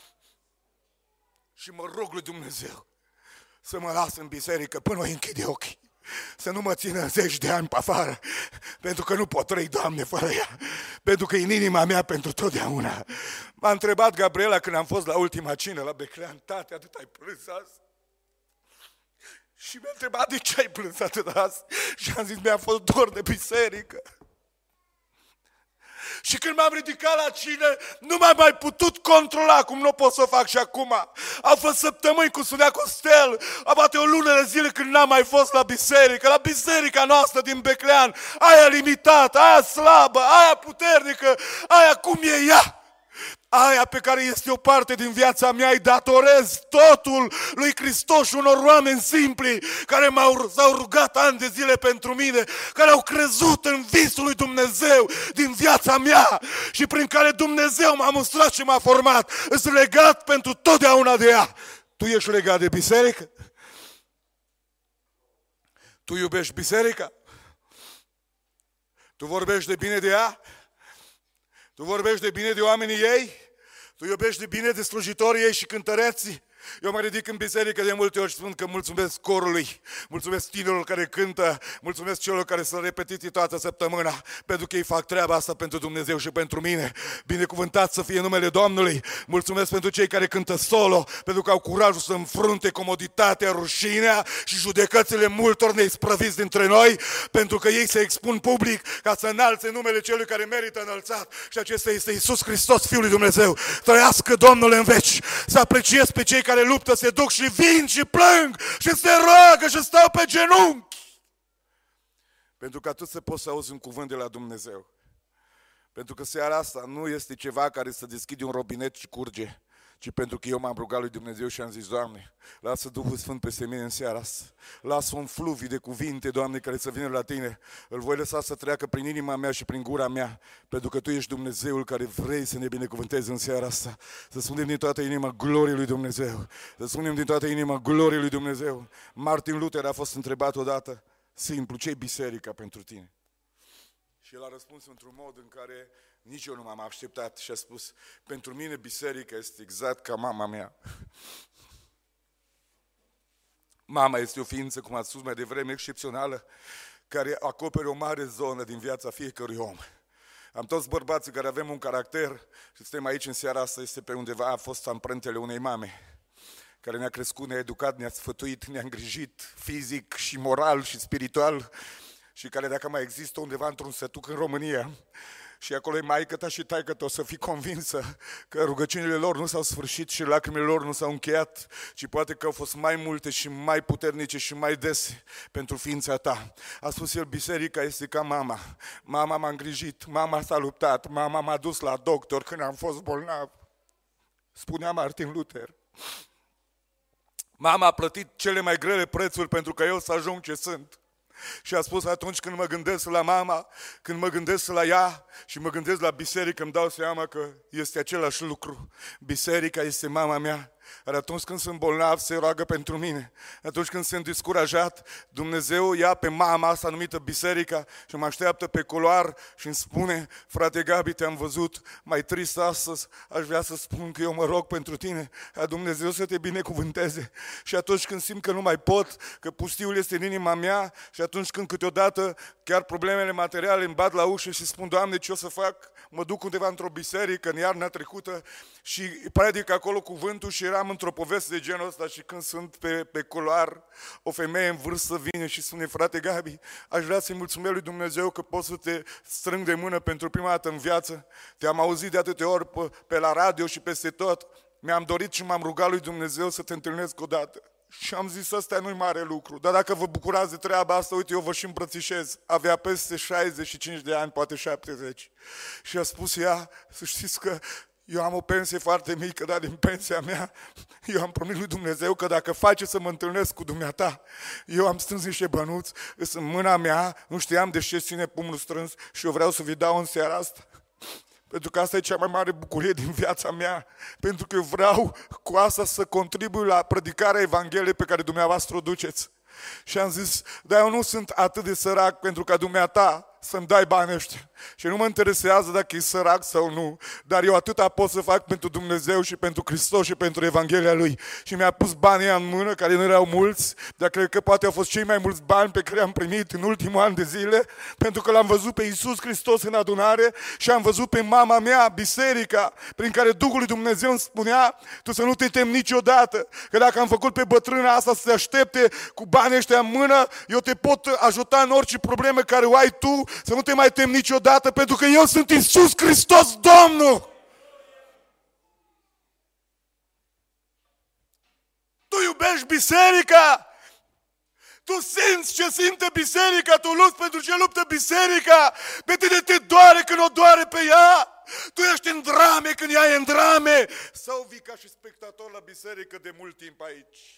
Și mă rog lui Dumnezeu să mă las în biserică până o închide ochii. Să nu mă țină 10 de ani pe afară, pentru că nu pot trăi, Doamne, fără ea. Pentru că e în inima mea pentru totdeauna. M-a întrebat Gabriela când am fost la ultima cină la Beclean: tate, atât ai plâns azi? Și mi-a întrebat: de ce ai plâns atât azi? Și am zis: mi-a fost dor de biserică. Și când m-am ridicat la cină, nu m-am mai putut controla, cum nu pot să o fac și acum. Au fost săptămâni cu Sunea Costel, poate o lună de zile când n-am mai fost la biserică, la biserica noastră din Beclean, aia limitată, aia slabă, aia puternică, aia cum e ea. Aia pe care este o parte din viața mea îi datorez totul lui Hristos și unor oameni simpli care s-au rugat ani de zile pentru mine, care au crezut în visul lui Dumnezeu din viața mea și prin care Dumnezeu m-a mustrat și m-a format. Îs legat pentru totdeauna de ea. Tu ești legat de biserică? Tu iubești biserica? Tu vorbești de bine de ea? Tu vorbești de bine de oamenii ei? Tu iubești de bine de slujitorii ei și cântăreții? Eu mă ridic în biserică de multe ori și spun că mulțumesc corului, mulțumesc tinerilor care cântă, mulțumesc celor care sunt repetiții toată săptămâna, pentru că ei fac treaba asta pentru Dumnezeu și pentru mine. Binecuvântat să fie numele Domnului. Mulțumesc pentru cei care cântă solo, pentru că au curajul să înfrunte comoditatea, rușinea și judecățile multor neisprăviți dintre noi, pentru că ei se expun public ca să înalțe numele Celui care merită înălțat. Și acesta este Iisus Hristos, Fiul lui Dumnezeu. Trăiască Domnul în veci. Să apreciez pe cei care luptă, se duc și vin și plâng și se roagă și stau pe genunchi. Pentru ca tu să poți să auzi un cuvânt de la Dumnezeu. Pentru că seara asta nu este ceva care să deschide un robinet și curge, ci pentru că eu m-am rugat lui Dumnezeu și am zis, Doamne, lasă Duhul Sfânt peste mine în seara asta. Lasă un fluviu de cuvinte, Doamne, care să vină la Tine. Îl voi lăsa să treacă prin inima mea și prin gura mea, pentru că Tu ești Dumnezeul care vrei să ne binecuvântezi în seara asta. Să spunem din toată inima gloriei lui Dumnezeu. Să spunem din toată inima gloriei lui Dumnezeu. Martin Luther a fost întrebat odată, simplu, ce-i biserica pentru tine? Și el a răspuns într-un mod în care nici eu nu m-am așteptat și a spus, pentru mine biserica este exact ca mama mea. Mama este o ființă, cum ați spus mai devreme, excepțională, care acoperă o mare zonă din viața fiecărui om. Am toți bărbații care avem un caracter și suntem aici în seara asta, este pe undeva, a fost amprentele unei mame care ne-a crescut, ne-a educat, ne-a sfătuit, ne-a îngrijit fizic și moral și spiritual și care dacă mai există undeva într-un sătuc în România și acolo e maică-ta și taică-ta, o să fii convinsă că rugăciunile lor nu s-au sfârșit și lacrimile lor nu s-au încheiat, ci poate că au fost mai multe și mai puternice și mai dese pentru ființa ta. A spus el, biserica este ca mama. Mama m-a îngrijit, mama s-a luptat, mama m-a dus la doctor când am fost bolnav. Spunea Martin Luther. Mama a plătit cele mai grele prețuri pentru că eu să ajung ce sunt. Și a spus, atunci când mă gândesc la mama, când mă gândesc la ea și mă gândesc la biserică, îmi dau seama că este același lucru. Biserica este mama mea. Dar atunci când sunt bolnav, se roagă pentru mine. Atunci când sunt descurajat, Dumnezeu ia pe mama asta numită biserica și mă așteaptă pe culoar și îmi spune, frate Gabi, te-am văzut mai trist astăzi, aș vrea să spun că eu mă rog pentru tine, ca Dumnezeu să te binecuvânteze. Și atunci când simt că nu mai pot, că pustiul este în inima mea și atunci când câteodată chiar problemele materiale îmi bat la ușă și spun, Doamne, ce o să fac? Mă duc undeva într-o biserică în iarna trecută și predic acolo cuvântul și eram într-o poveste de genul ăsta și când sunt pe culoar, o femeie în vârstă vine și spune, frate Gabi, aș vrea să-i mulțumesc lui Dumnezeu că pot să te strâng de mână pentru prima dată în viață. Te-am auzit de atâtea ori pe la radio și peste tot. Mi-am dorit și m-am rugat lui Dumnezeu să te întâlnesc odată. Și am zis, ăsta nu-i mare lucru, dar dacă vă bucurați de treaba asta, uite, eu vă și îmbrățișez. Avea peste 65 de ani, poate 70. Și a spus ea, să știți că eu am o pensie foarte mică, dar din pensia mea, eu am promis lui Dumnezeu că dacă face să mă întâlnesc cu dumneata, eu am strâns niște bănuți, sunt în mâna mea, nu știam de ce ține pumnul strâns și eu vreau să vi dau în seara asta. Pentru că asta e cea mai mare bucurie din viața mea. Pentru că eu vreau cu asta să contribui la predicarea Evangheliei pe care dumneavoastră o duceți. Și am zis, dar eu nu sunt atât de sărac pentru ca dumneata să-mi dai banii ăștia. Și nu mă interesează dacă e sărac sau nu, dar eu atâta pot să fac pentru Dumnezeu și pentru Hristos și pentru Evanghelia Lui. Și mi-a pus banii în mână, care nu erau mulți, dar cred că poate au fost cei mai mulți bani pe care am primit în ultimul an de zile, pentru că l-am văzut pe Iisus Hristos în adunare și am văzut pe mama mea, biserica, prin care Duhul lui Dumnezeu îmi spunea, tu să nu te temi niciodată, că dacă am făcut pe bătrâna asta să te aștepte cu banii ăștia în mână, eu te pot ajuta în orice probleme care o ai tu, să nu te mai temi niciodată, pentru că eu sunt Iisus Hristos, Domnul! Tu iubești biserica? Tu simți ce simte biserica? Tu lupți pentru ce luptă biserica? Pe tine te doare când o doare pe ea? Tu ești în drame când ea e în drame? Sau vii ca și spectator la biserică de mult timp aici?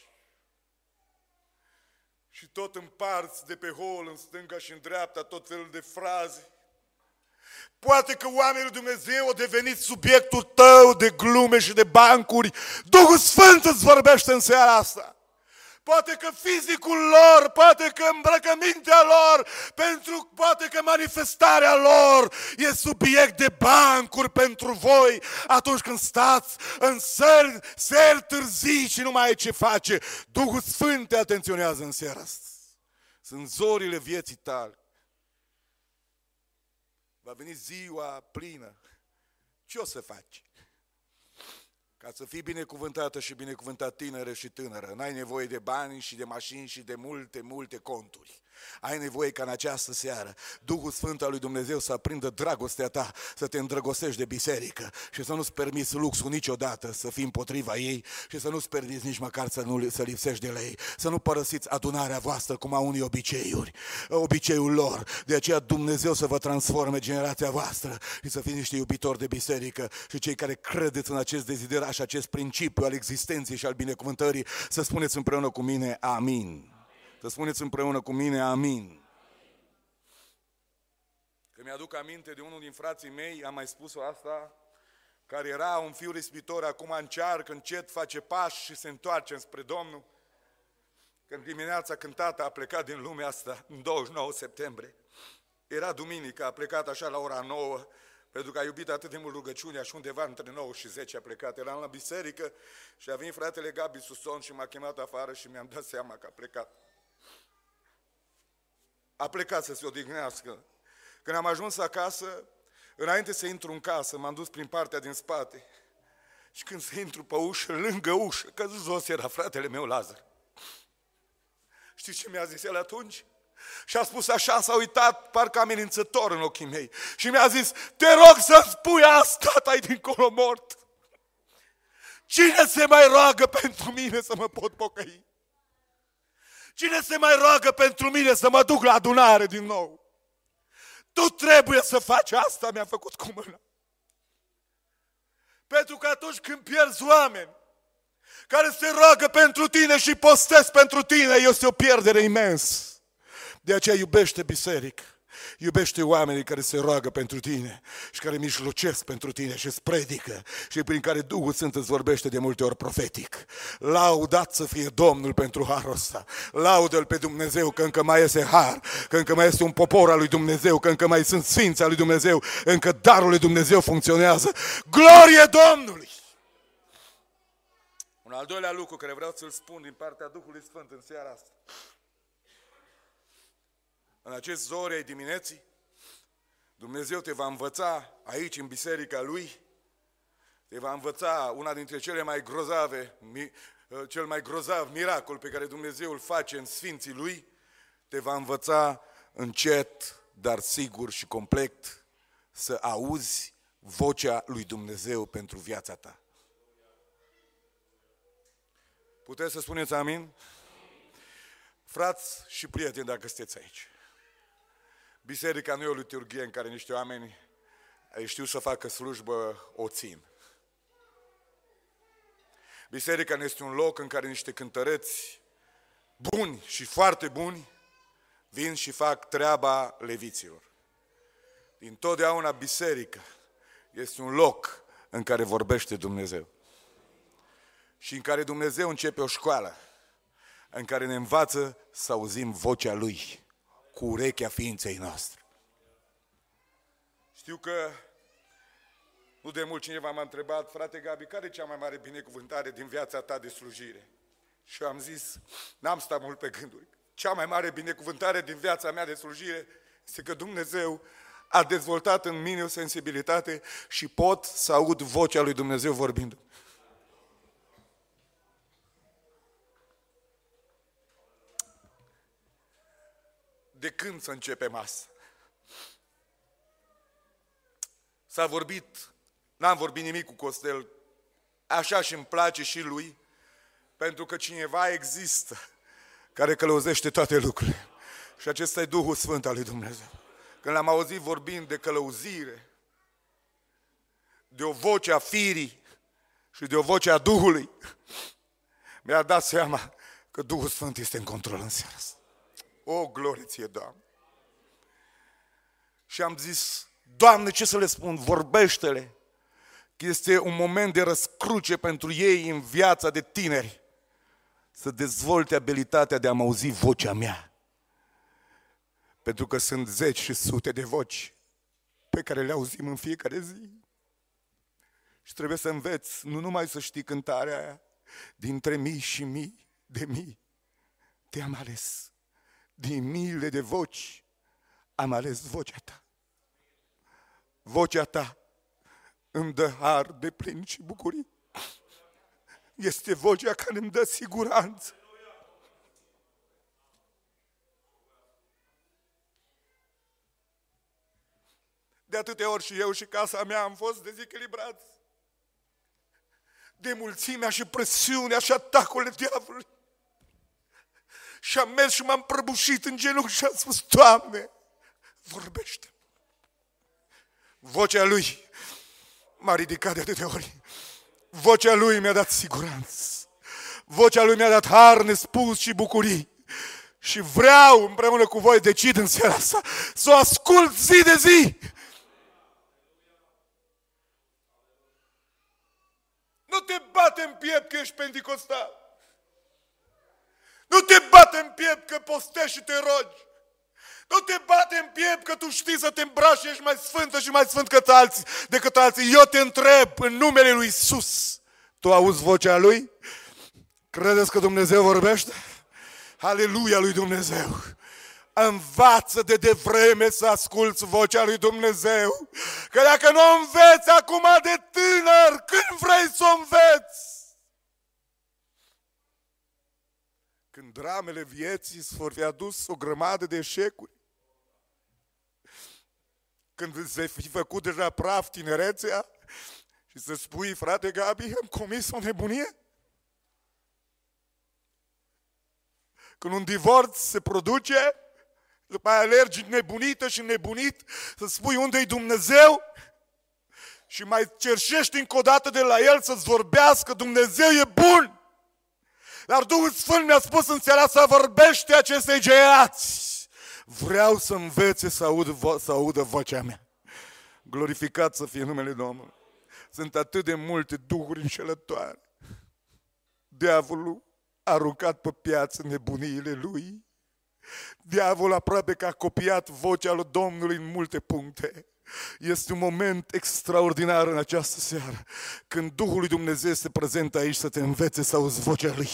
Și tot împarți de pe hol, în stânga și în dreapta, tot felul de fraze. Poate că oamenii lui Dumnezeu au devenit subiectul tău de glume și de bancuri. Duhul Sfânt îți vorbește în seara asta. Poate că fizicul lor, poate că îmbrăcămintea lor, poate că manifestarea lor e subiect de bancuri pentru voi atunci când stați în seri târzii și nu mai ai ce face. Duhul Sfânt te atenționează în seara asta. Sunt zorile vieții tale. Va veni ziua plină. Ce o să faci? Ca să fii binecuvântată și binecuvântat, tinere și tânără, n-ai nevoie de bani și de mașini și de multe, multe conturi. Ai nevoie ca în această seară Duhul Sfânt al lui Dumnezeu să aprindă dragostea ta, să te îndrăgostești de biserică și să nu-ți permiți luxul niciodată să fii împotriva ei și să nu-ți permiți nici măcar să lipsești de la ei, să nu părăsiți adunarea voastră cum au unii obiceiul lor. De aceea Dumnezeu să vă transforme generația voastră și să fiți niște iubitori de biserică și cei care credeți în acest deziderat și acest principiu al existenței și al binecuvântării, să spuneți împreună cu mine amin. Să spuneți împreună cu mine amin. Că mi-aduc aminte de unul din frații mei, am mai spus-o asta, care era un fiu rispitor, acum încearcă încet, face pași și se întoarce spre Domnul. Când dimineața când tata a plecat din lumea asta, în 29 septembrie, era duminică, a plecat așa la ora 9, pentru că a iubit atât de mult rugăciunea și undeva între 9 și 10 a plecat. Eram la biserică și a venit fratele Gabi Suson și m-a chemat afară și mi-am dat seama că a plecat. A plecat să se odihnească. Când am ajuns acasă, înainte să intru în casă, m-am dus prin partea din spate și când să intru pe ușă, lângă ușă, că jos era fratele meu Lazar. Știți ce mi-a zis el atunci? Și a spus așa, s-a uitat parcă amenințător în ochii mei și mi-a zis: te rog să-mi spui asta, tai dincolo mort. Cine se mai roagă pentru mine să mă pot pocăi? Cine se mai roagă pentru mine să mă duc la adunare din nou? Tu trebuie să faci asta, mi-a făcut cu mâna. Pentru că atunci când pierzi oameni care se roagă pentru tine și postez pentru tine, este o pierdere imensă. De aceea iubește biserică, iubește oamenii care se roagă pentru tine și care mijlocesc pentru tine și îți predică și prin care Duhul Sfânt îți vorbește de multe ori profetic. Laudat să fie Domnul pentru harul ăsta. Laudă-L pe Dumnezeu că încă mai este har, că încă mai este un popor al lui Dumnezeu, că încă mai sunt sfinți al lui Dumnezeu, încă darul lui Dumnezeu funcționează. Glorie Domnului! Un al doilea lucru care vreau să-l spun din partea Duhului Sfânt în seara asta. În acest zori ai dimineții, Dumnezeu te va învăța aici în biserica Lui, te va învăța una dintre cel mai grozav miracol pe care Dumnezeu îl face în sfinții Lui, te va învăța încet, dar sigur și complet să auzi vocea lui Dumnezeu pentru viața ta. Puteți să spuneți amin? Frați și prieteni, dacă sunteți aici. Biserica nu e o liturghie în care niște oameni știu să facă slujbă, o țin. Biserica nu este un loc în care niște cântăreți buni și foarte buni vin și fac treaba leviților. Dintotdeauna biserica este un loc în care vorbește Dumnezeu. Și în care Dumnezeu începe o școală în care ne învață să auzim vocea Lui cu urechea ființei noastre. Știu că nu de mult cineva m-a întrebat: frate Gabi, care e cea mai mare binecuvântare din viața ta de slujire? Și eu am zis, n-am stat mult pe gânduri, cea mai mare binecuvântare din viața mea de slujire este că Dumnezeu a dezvoltat în mine o sensibilitate și pot să aud vocea lui Dumnezeu vorbind. De când să începem asta? S-a vorbit, n-am vorbit nimic cu Costel, așa și îmi place și lui, pentru că cineva există care călăuzește toate lucrurile. Și acesta e Duhul Sfânt al lui Dumnezeu. Când l-am auzit vorbind de călăuzire, de o voce a firii și de o voce a Duhului, mi-a dat seama că Duhul Sfânt este în control în seara asta. O, glorie ție, Doamne! Și am zis, Doamne, ce să le spun? Vorbește-le! Că este un moment de răscruce pentru ei în viața de tineri. Să dezvolte abilitatea de a-mi auzi vocea mea. Pentru că sunt zeci și sute de voci pe care le auzim în fiecare zi. Și trebuie să înveți, nu numai să știi cântarea aia, dintre mii și mii de mii te-am ales. Din miile de voci am ales vocea ta. Vocea ta îmi dă har de plin și bucurii. Este vocea care îmi dă siguranță. De atâtea ori și eu și casa mea am fost dezechilibrați de mulțimea și presiunea și atacurile diavolului. Și am mers și m-am prăbușit în genunchi și am spus, Doamne, vorbește. Vocea Lui m-a ridicat de atâtea ori. Vocea Lui mi-a dat siguranță. Vocea Lui mi-a dat har nespus și bucurii. Și vreau împreună cu voi, decid în seara asta, să o ascult zi de zi. Nu te bate în piept că ești penticostal. Nu te bate în piept că postești și te rogi. Nu te bate în piept că tu știi să te îmbraci și ești mai sfântă și mai sfânt decât alții. Eu te întreb în numele lui Iisus. Tu auzi vocea Lui? Credeți că Dumnezeu vorbește? Aleluia lui Dumnezeu! Învață de devreme să asculți vocea lui Dumnezeu. Că dacă nu o înveți acum de tânăr, când vrei să o înveți? Când dramele vieții îți vor fi adus o grămadă de eșecuri. Când îți vei fi făcut deja praf tinerețea și să spui, frate Gabi, am comis o nebunie? Când un divorț se produce, după aia alergi nebunită și nebunit să spui unde-i Dumnezeu și mai cerșești încă o dată de la El să-ți vorbească, Dumnezeu e bun. Dar Duhul Sfânt mi-a spus în seara asta, vorbește acestei generații. Vreau să învețe să audă vocea mea. Glorificat să fie numele Domnului. Sunt atât de multe duhuri înșelătoare. Diavolul a aruncat pe piață nebuniile lui. Diavolul aproape că a copiat vocea lui Domnului în multe puncte. Este un moment extraordinar în această seară, când Duhul lui Dumnezeu este prezent aici să te învețe să auzi vocea Lui.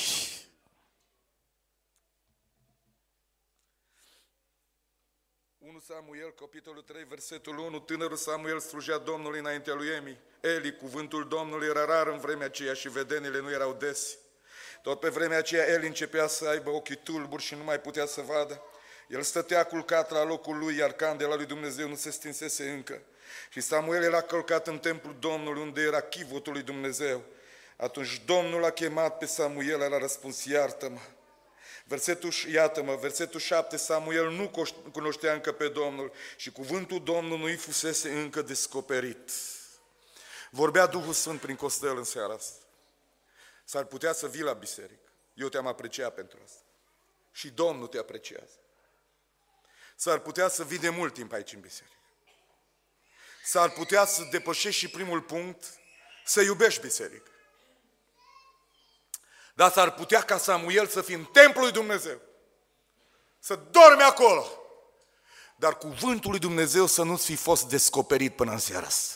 1 Samuel, capitolul 3, versetul 1, tânărul Samuel slujea Domnului înaintea lui Eli. Cuvântul Domnului era rar în vremea aceea și vedenile nu erau dese. Tot pe vremea aceea Eli începea să aibă ochii tulburi și nu mai putea să vadă. El stătea culcat la locul lui, iar candela lui Dumnezeu nu se stinsese încă. Și Samuel era călcat în templul Domnului, unde era chivotul lui Dumnezeu. Atunci Domnul a chemat pe Samuel, el a răspuns, iartă-mă. Versetul 7, Samuel nu cunoștea încă pe Domnul și cuvântul Domnului nu-i fusese încă descoperit. Vorbea Duhul Sfânt prin Costel în seara asta. S-ar putea să vii la biserică. Eu te-am apreciat pentru asta. Și Domnul te apreciază. S-ar putea să vii de mult timp aici în biserică. S-ar putea să depășești și primul punct, să iubești biserică. Dar s-ar putea ca Samuel să fii în templul lui Dumnezeu. Să dormi acolo. Dar cuvântul lui Dumnezeu să nu-ți fi fost descoperit până în seara asta.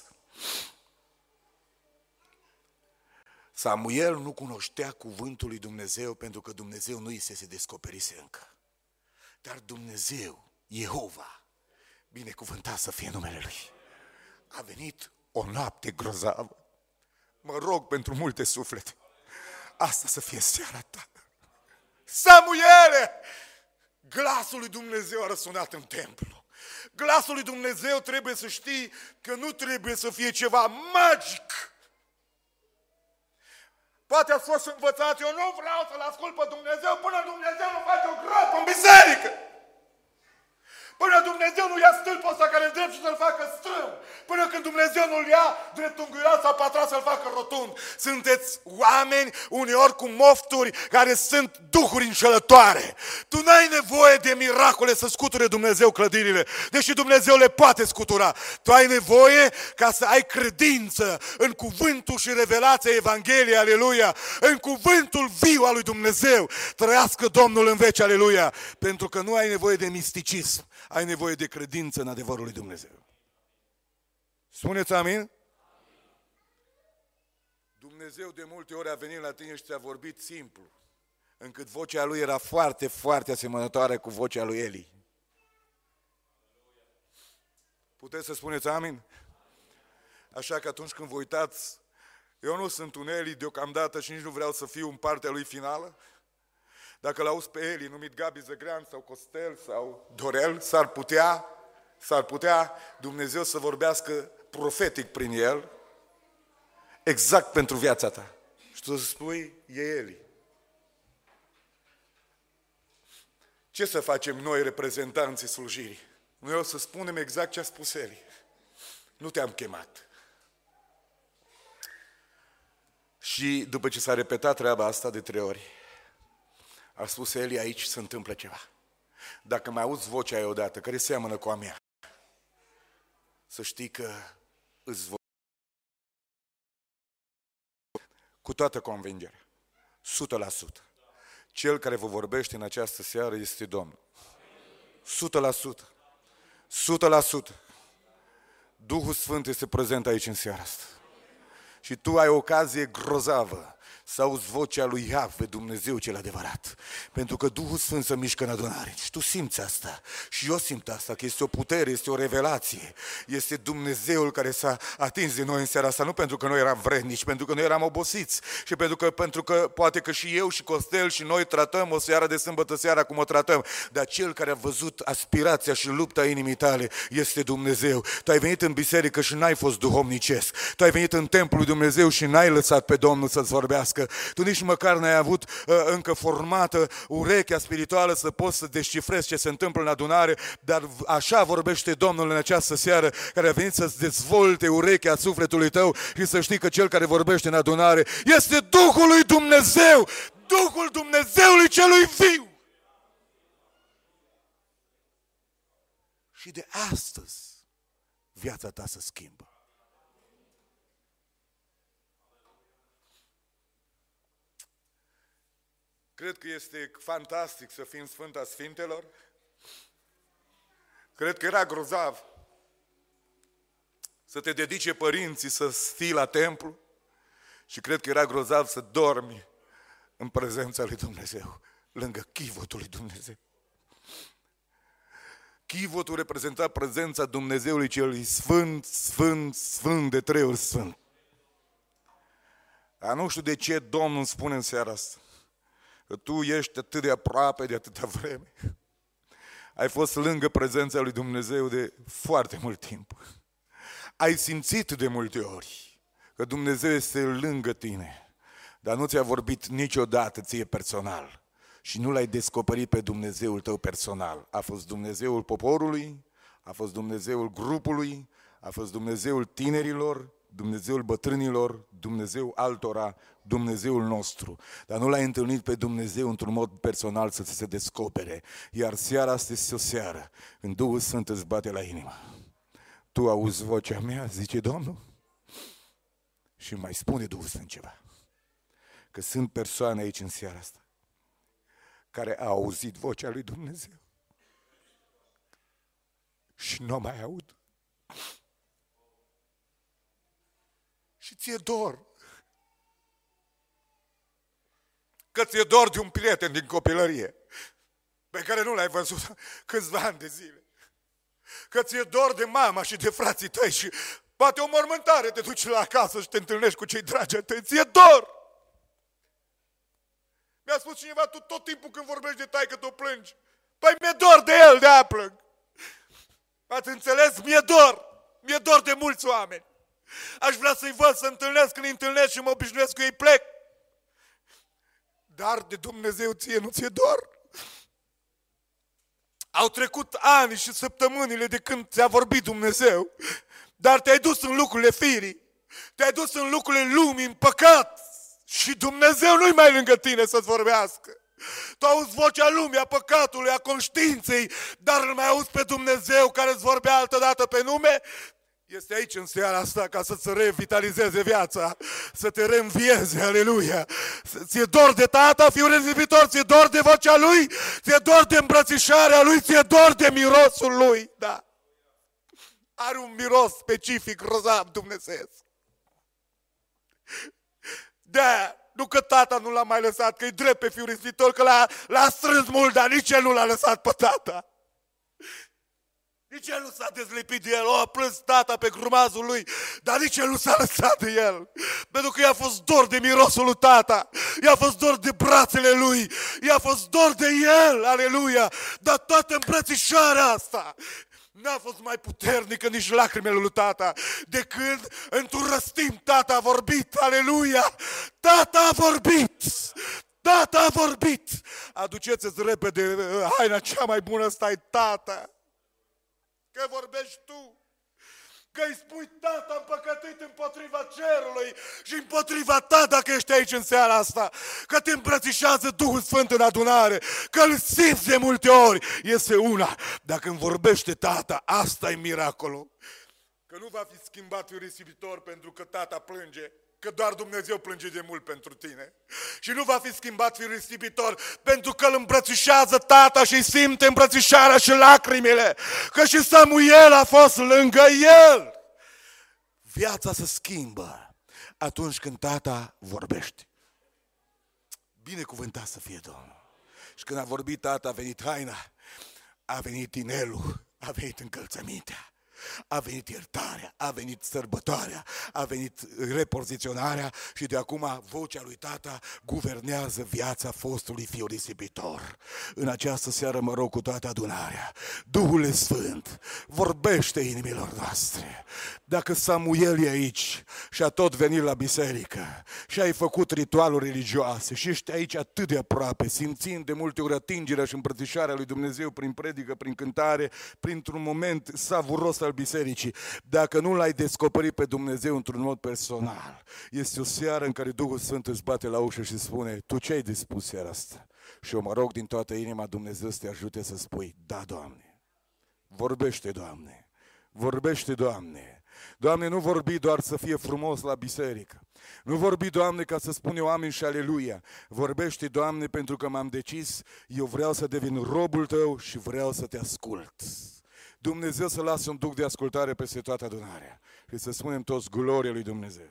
Samuel nu cunoștea cuvântul lui Dumnezeu pentru că Dumnezeu nu îi se descoperise încă. Dar Dumnezeu, Jehova, binecuvântat să fie numele Lui, a venit o noapte grozavă. Mă rog pentru multe suflete. Asta să fie seara ta. Samuele! Glasul lui Dumnezeu a răsunat în templu. Glasul lui Dumnezeu trebuie să știi că nu trebuie să fie ceva magic. Poate ați fost învățați, eu nu vreau să-L ascult pe Dumnezeu până Dumnezeu nu face o groapă în biserică. Până Dumnezeu nu ia stâlpul ăsta care e drept și să-l facă strâm. Până când Dumnezeu nu-l ia dreptunghiulat sau pătrat să-l facă rotund. Sunteți oameni uneori cu mofturi care sunt duhuri înșelătoare. Tu n-ai nevoie de miracole să scuture Dumnezeu clădirile, deși Dumnezeu le poate scutura. Tu ai nevoie ca să ai credință în cuvântul și revelația Evangheliei, aleluia, în cuvântul viu al lui Dumnezeu. Trăiască Domnul în veci, aleluia, pentru că nu ai nevoie de misticism. Ai nevoie de credință în adevărul lui Dumnezeu. Spuneți amin? Dumnezeu de multe ori a venit la tine și ți-a vorbit simplu, încât vocea Lui era foarte, foarte asemănătoare cu vocea lui Eli. Puteți să spuneți amin? Așa că atunci când vă uitați, eu nu sunt un Eli deocamdată și nici nu vreau să fiu în partea lui finală. Dacă l-auzi pe Eli, numit Gabi Zăgrean sau Costel sau Dorel, s-ar putea
S-ar putea Dumnezeu să vorbească profetic prin el, exact pentru viața ta. Și tu să spui, e Eli. Ce să facem noi, reprezentanții slujirii? Noi o să spunem exact ce a spus Eli. Nu te-am chemat. Și după ce s-a repetat treaba asta de 3 ori, a spus Eli, aici se întâmplă ceva. Dacă mai auzi vocea aia odată, care seamănă cu a mea, să știi că îți voi cu toată convingerea, 100%. Cel care vă vorbește în această seară este Domnul. 100%. 100%. Duhul Sfânt este prezent aici în seara asta. Și tu ai o ocazie grozavă să auzi vocea lui Iahve, Dumnezeu cel adevărat. Pentru că Duhul Sfânt se mișcă în adunare. Și tu simți asta. Și eu simt asta, că este o putere, este o revelație. Este Dumnezeul care s-a atins de noi în seara asta. Nu pentru că noi eram vrednici, pentru că noi eram obosiți. Și pentru că poate că și eu și Costel și noi tratăm o seară de sâmbătă seara cum o tratăm. Dar cel care a văzut aspirația și lupta inimii tale este Dumnezeu. Tu ai venit în biserică și n-ai fost duhovnicesc. Tu ai venit în templul lui Dumnezeu și n-ai lăsat pe Domnul să-ți vorbească. Tu nici măcar n-ai avut încă formată urechea spirituală să poți să descifrezi ce se întâmplă în adunare, dar așa vorbește Domnul în această seară, care a venit să-ți dezvolte urechea sufletului tău și să știi că cel care vorbește în adunare este Duhul lui Dumnezeu, Duhul Dumnezeului celui viu. Și de astăzi viața ta se schimbă. Cred că este fantastic să fim Sfânta Sfintelor. Cred că era grozav să te dedice părinții să fii la templu și cred că era grozav să dormi în prezența lui Dumnezeu, lângă chivotul lui Dumnezeu. Chivotul reprezenta prezența Dumnezeului celui sfânt, sfânt, sfânt de 3 ori sfânt. Dar nu știu de ce Domnul îmi spune în seara asta că tu ești atât de aproape de atâta vreme. Ai fost lângă prezența lui Dumnezeu de foarte mult timp. Ai simțit de multe ori că Dumnezeu este lângă tine, dar nu ți-a vorbit niciodată ție personal și nu l-ai descoperit pe Dumnezeul tău personal. A fost Dumnezeul poporului, a fost Dumnezeul grupului, a fost Dumnezeul tinerilor, Dumnezeul bătrânilor, Dumnezeu altora, Dumnezeul nostru. Dar nu l-ai întâlnit pe Dumnezeu într-un mod personal să ți se descopere. Iar seara asta este o seară când Duhul Sfânt îți bate la inimă. Tu auzi vocea mea, zice Domnul, și mai spune Duhul Sfânt ceva. Că sunt persoane aici în seara asta care au auzit vocea lui Dumnezeu și nu mai aud. Și ți-e dor. Că ți-e dor de un prieten din copilărie pe care nu l-ai văzut câțiva ani de zile. Că ți-e dor de mama și de frații tăi și poate o mormântare te duci la acasă și te întâlnești cu cei dragi ai tăi. Ți-e dor. Mi-a spus cineva, tu tot timpul când vorbești de taică tu plângi. Păi mi-e dor de el, de-aia plâng. Ați înțeles? Mi-e dor. Mi-e dor de mulți oameni. Aș vrea să-i văd, să întâlnesc, când îi întâlnesc și mă obișnuiesc cu ei, plec. Dar de Dumnezeu ție nu ți-e dor? Au trecut ani și săptămânile de când ți-a vorbit Dumnezeu, dar te-ai dus în lucrurile firii, te-ai dus în lucrurile lumii, în păcat și Dumnezeu nu-i mai lângă tine să-ți vorbească. Tu auzi vocea lumii, a păcatului, a conștiinței, dar îl mai auzi pe Dumnezeu care îți vorbea altădată pe nume. Este aici în seara asta ca să-ți revitalizeze viața, să te reînvieze, aleluia. Ți-e dor de tata, fiul rezibitor, ți-e dor de vocea lui, ți-e dor de îmbrățișarea lui, ți-e dor de mirosul lui, da. Are un miros specific, grozav, Dumnezeu. Da, nu că tata nu l-a mai lăsat, că e drept pe fiul rezibitor, că l-a strâns mult, dar nici el nu l-a lăsat pe tata. Nici el nu s-a dezlipit de el, a plâns tata pe grumazul lui, dar nici el nu s-a lăsat de el. Pentru că i-a fost dor de mirosul lui tata, i-a fost dor de brațele lui, i-a fost dor de el, aleluia. Dar toată îmbrățișarea asta N-a fost mai puternică nici lacrimele lui tata, de când într-un răstim tata a vorbit, aleluia! Tata a vorbit! Tata a vorbit! Aduceți-ți repede haina cea mai bună, stai tata! Că vorbești tu! Că îi spui tata împăcătuit împotriva cerului și împotriva ta dacă ești aici în seara asta. Că te îmbrățișează Duhul Sfânt în adunare, că îl simți de multe ori. Este una, dacă îmi vorbește tata, asta e miracolul. Că nu va fi schimbat fiul risipitor pentru că tata plânge, că doar Dumnezeu plânge de mult pentru tine. Și nu va fi schimbat fiul risipitor pentru că îl îmbrățișează tata și simte îmbrățișarea și lacrimile. Că și Samuel a fost lângă el. Viața se schimbă atunci când tata vorbește. Binecuvântat să fie Domnul. Și când a vorbit tata, a venit haina, a venit inelul, a venit încălțămintea. A venit iertarea, a venit sărbătoarea, a venit repoziționarea și de acum vocea lui tata guvernează viața fostului fiu risipitor. În această seară mă rog cu toată adunarea, Duhul Sfânt, vorbește inimilor noastre. Dacă Samuel e aici și a tot venit la biserică și ai făcut ritualuri religioase și ești aici atât de aproape, simțind de multe ori atingerea și îmbrățișarea lui Dumnezeu prin predică, prin cântare, printr-un moment savuros al bisericii, dacă nu l-ai descoperit pe Dumnezeu într-un mod personal, este o seară în care Duhul Sfânt îți bate la ușă și spune, tu ce ai de spus seara asta? Și eu mă rog din toată inima, Dumnezeu să te ajute să spui, da, Doamne, vorbește, Doamne, vorbește, Doamne. Doamne, nu vorbi doar să fie frumos la biserică. Nu vorbi, Doamne, ca să spun eu amin și aleluia. Vorbește, Doamne, pentru că m-am decis, eu vreau să devin robul Tău și vreau să Te ascult. Dumnezeu să lasă un duc de ascultare peste toată adunarea și să spunem toți gloria lui Dumnezeu.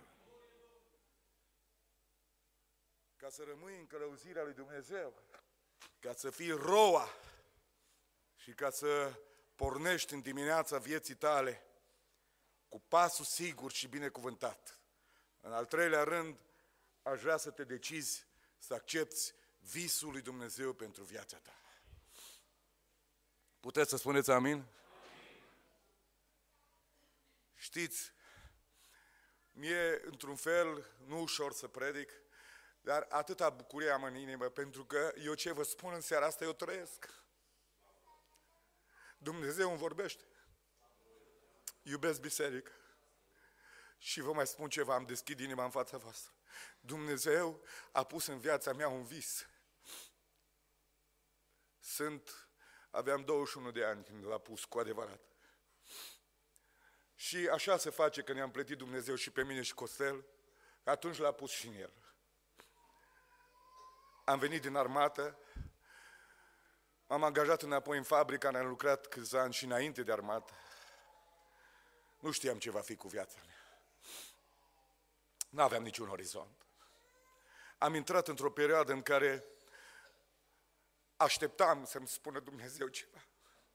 Ca să rămâi în călăuzirea lui Dumnezeu, ca să fii roa și ca să pornești în dimineața vieții tale cu pasul sigur și binecuvântat. În al treilea rând, aș vrea să te decizi să accepti visul lui Dumnezeu pentru viața ta. Puteți să spuneți amin? Știți, mie, într-un fel, nu ușor să predic, dar atâta bucurie am în inimă, pentru că eu ce vă spun în seara asta, eu trăiesc. Dumnezeu îmi vorbește. Iubesc biserică. Și vă mai spun ceva, am deschid inima în fața voastră. Dumnezeu a pus în viața mea un vis. Aveam 21 de ani când l-a pus cu adevărat. Și așa se face că ne-am plătit Dumnezeu și pe mine și Costel, atunci l-a pus și în el. Am venit din armată, m-am angajat înapoi în fabrică, am lucrat câțiva ani și înainte de armată. Nu știam ce va fi cu viața mea. Nu aveam niciun orizont. Am intrat într-o perioadă în care așteptam să-mi spună Dumnezeu ceva.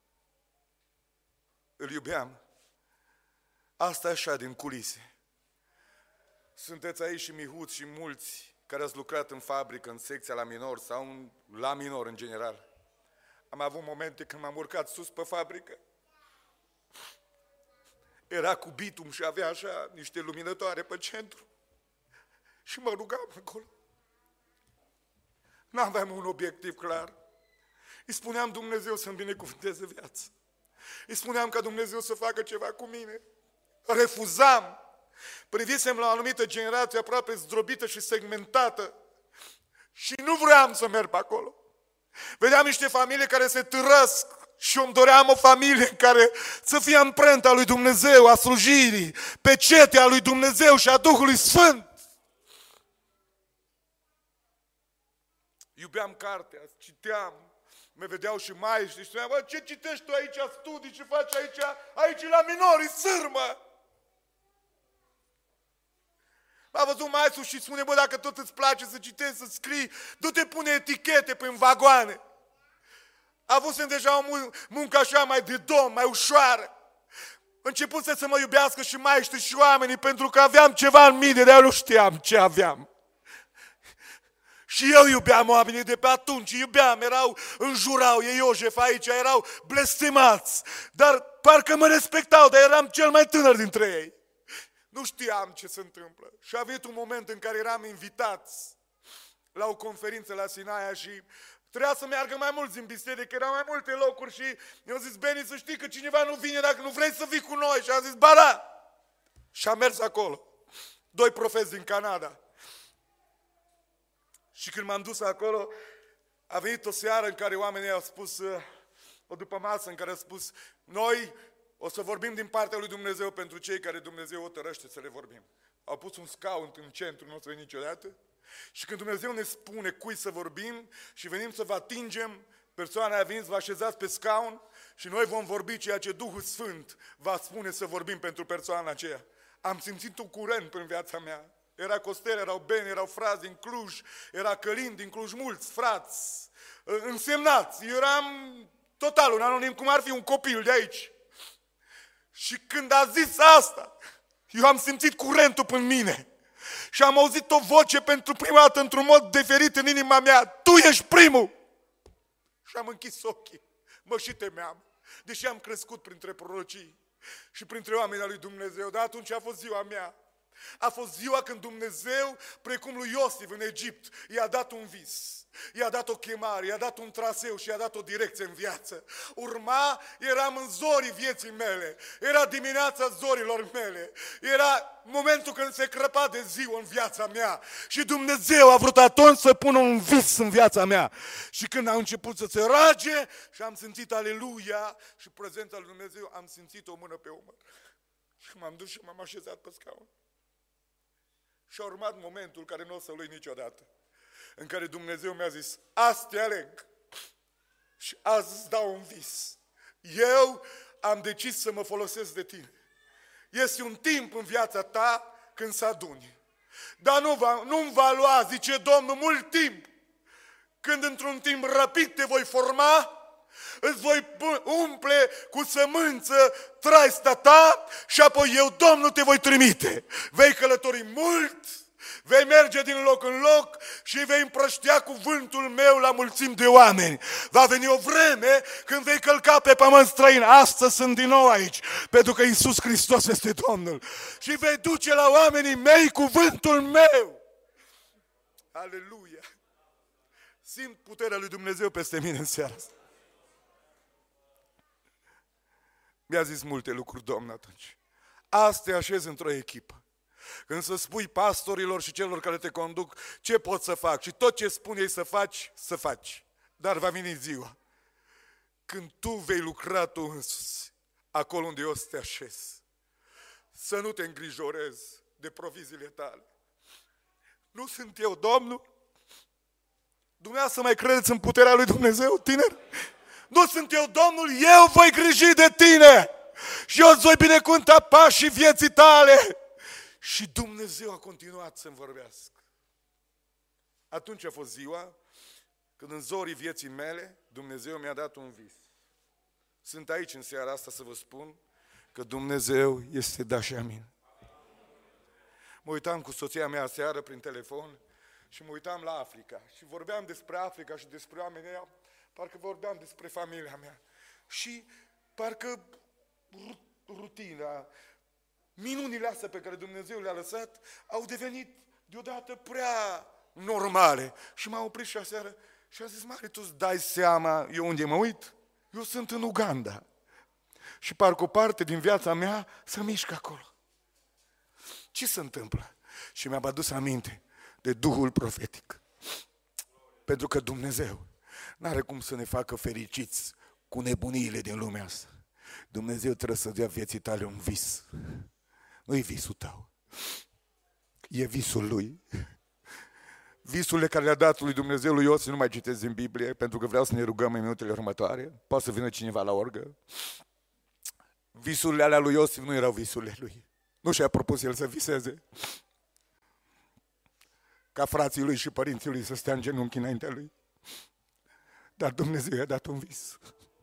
Îl iubeam. Asta așa din culise. Sunteți aici și mihuți și mulți care ați lucrat în fabrică, în secția la minor sau la minor în general. Am avut momente când m-am urcat sus pe fabrică. Era cu bitum și avea așa niște luminătoare pe centru. Și mă rugam acolo. N-aveam un obiectiv clar. Îi spuneam Dumnezeu să-mi binecuvânteze viața. Îi spuneam ca Dumnezeu să facă ceva cu mine. Refuzam. Privisem la o anumită generație aproape zdrobită și segmentată. Și nu vreau să merg pe acolo. Vedeam niște familii care se târăsc și îmi doream o familie în care să fie amprenta lui Dumnezeu, a slujirii, pecetea lui Dumnezeu și a Duhului Sfânt. Iubeam cartea, citeam, mă vedeau și maestri și spuneam, bă, ce citești tu aici, studii, ce faci aici? Aici la minori, sârmă! M-a văzut maestru și spune, bă, dacă tot îți place să citești, să scrii, du-te pune etichete prin vagoane. Avusem deja o muncă așa mai de domn, mai ușoară. Începuse să mă iubească și maestri și oamenii pentru că aveam ceva în mine, dar eu nu știam ce aveam. Și eu iubeam oamenii de pe atunci, iubeam, înjurau, ei Iosef aici, erau blestemați, dar parcă mă respectau, dar eram cel mai tânăr dintre ei. Nu știam ce se întâmplă. Și a venit un moment în care eram invitați la o conferință la Sinaia și trebuia să meargă mai mulți în biserică, erau mai multe locuri și eu zis, Beni, să știi că cineva nu vine dacă nu vrei să vii cu noi. Și a zis, ba da! Și am mers acolo. 2 profeți din Canada. Și când m-am dus acolo, a venit o seară în care oamenii au spus, o după masă în care au spus, noi o să vorbim din partea lui Dumnezeu pentru cei care Dumnezeu o tărăște să le vorbim. Au pus un scaun în centru, nu o să veni niciodată. Și când Dumnezeu ne spune cui să vorbim și venim să vă atingem, persoana aia veniți, vă așezați pe scaun și noi vom vorbi ceea ce Duhul Sfânt va spune să vorbim pentru persoana aceea. Am simțit un curent în viața mea. Era Costel, erau Beni, erau frați din Cluj, era Călin din Cluj, mulți frați, însemnați. Eu eram total un anonim, cum ar fi un copil de aici. Și când a zis asta, eu am simțit curentul în mine. Și am auzit o voce pentru prima dată într-un mod diferit în inima mea. Tu ești primul! Și am închis ochii. Mă și temeam. Deși am crescut printre prorocii și printre oamenii lui Dumnezeu. Dar atunci a fost ziua mea. A fost ziua când Dumnezeu, precum lui Iosif în Egipt, i-a dat un vis. I-a dat o chemare, i-a dat un traseu și i-a dat o direcție în viață. Eram în zorii vieții mele. Era dimineața zorilor mele. Era momentul când se crăpa de ziua în viața mea. Și Dumnezeu a vrut atunci să pună un vis în viața mea. Și când a început să se rage și am simțit aleluia și prezența lui Dumnezeu, am simțit o mână pe umăr. Și m-am dus și m-am așezat pe scaun. Și a urmat momentul care nu o să-l uit niciodată. În care Dumnezeu mi-a zis, azi te aleg și azi îți dau un vis. Eu am decis să mă folosesc de tine. Este un timp în viața ta când să aduni. Dar nu-mi va lua, zice Domnul, mult timp. Când într-un timp rapid te voi forma, îți voi umple cu sămânță traista ta și apoi eu, Domnul, te voi trimite. Vei călători mult, vei merge din loc în loc și vei împrăștia cuvântul meu la mulțimi de oameni. Va veni o vreme când vei călca pe pământ străin. Astăzi sunt din nou aici, pentru că Iisus Hristos este Domnul. Și vei duce la oamenii mei cuvântul meu. Aleluia! Simt puterea lui Dumnezeu peste mine în seara asta. Mi-a zis multe lucruri, Domnul, atunci. Azi te așezi într-o echipă. Când să spui pastorilor și celor care te conduc ce pot să fac și tot ce spun ei să faci, să faci. Dar va veni ziua când tu vei lucra tu însuți acolo unde eu să te așezi. Să nu te îngrijorezi de proviziile tale. Nu sunt eu, Domnul? Dumneavoastră mai credeți în puterea lui Dumnezeu, tineri? Nu sunt eu, Domnul, eu voi griji de tine și eu îți voi binecuvânta pașii vieții tale. Și Dumnezeu a continuat să-mi vorbească. Atunci a fost ziua când în zorii vieții mele Dumnezeu mi-a dat un vis. Sunt aici în seara asta să vă spun că Dumnezeu este da și amin. Mă uitam cu soția mea seară prin telefon și mă uitam la Africa și vorbeam despre Africa și despre oamenii ăia. Parcă vorbeam despre familia mea. Și parcă rutina, minunile astea pe care Dumnezeu le-a lăsat, au devenit deodată prea normale. Și m-a oprit și aseară și a zis, Mare, tu îți dai seama, eu unde mă uit? Eu sunt în Uganda. Și parcă o parte din viața mea se mișcă acolo. Ce se întâmplă? Și mi-am adus aminte de Duhul profetic. Pentru că Dumnezeu n-are cum să ne facă fericiți cu nebuniile din lumea asta. Dumnezeu trebuie să dea vieții tale un vis. Nu-i visul tău. E visul lui. Visurile care le-a dat lui Dumnezeu lui Iosif, nu mai citesc din Biblie, pentru că vreau să ne rugăm în minutele următoare. Poate să vină cineva la orgă. Visurile alea lui Iosif nu erau visurile lui. Nu și-a propus el să viseze. Ca frații lui și părinții lui să stea în genunchi înaintea lui. Dar Dumnezeu i-a dat un vis.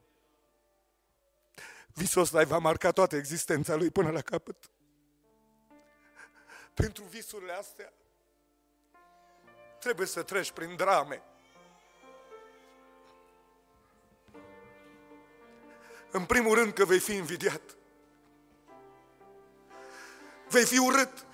Visul ăsta va marca toată existența lui până la capăt. Pentru visurile astea trebuie să treci prin drame. În primul rând că vei fi invidiat. Vei fi urât.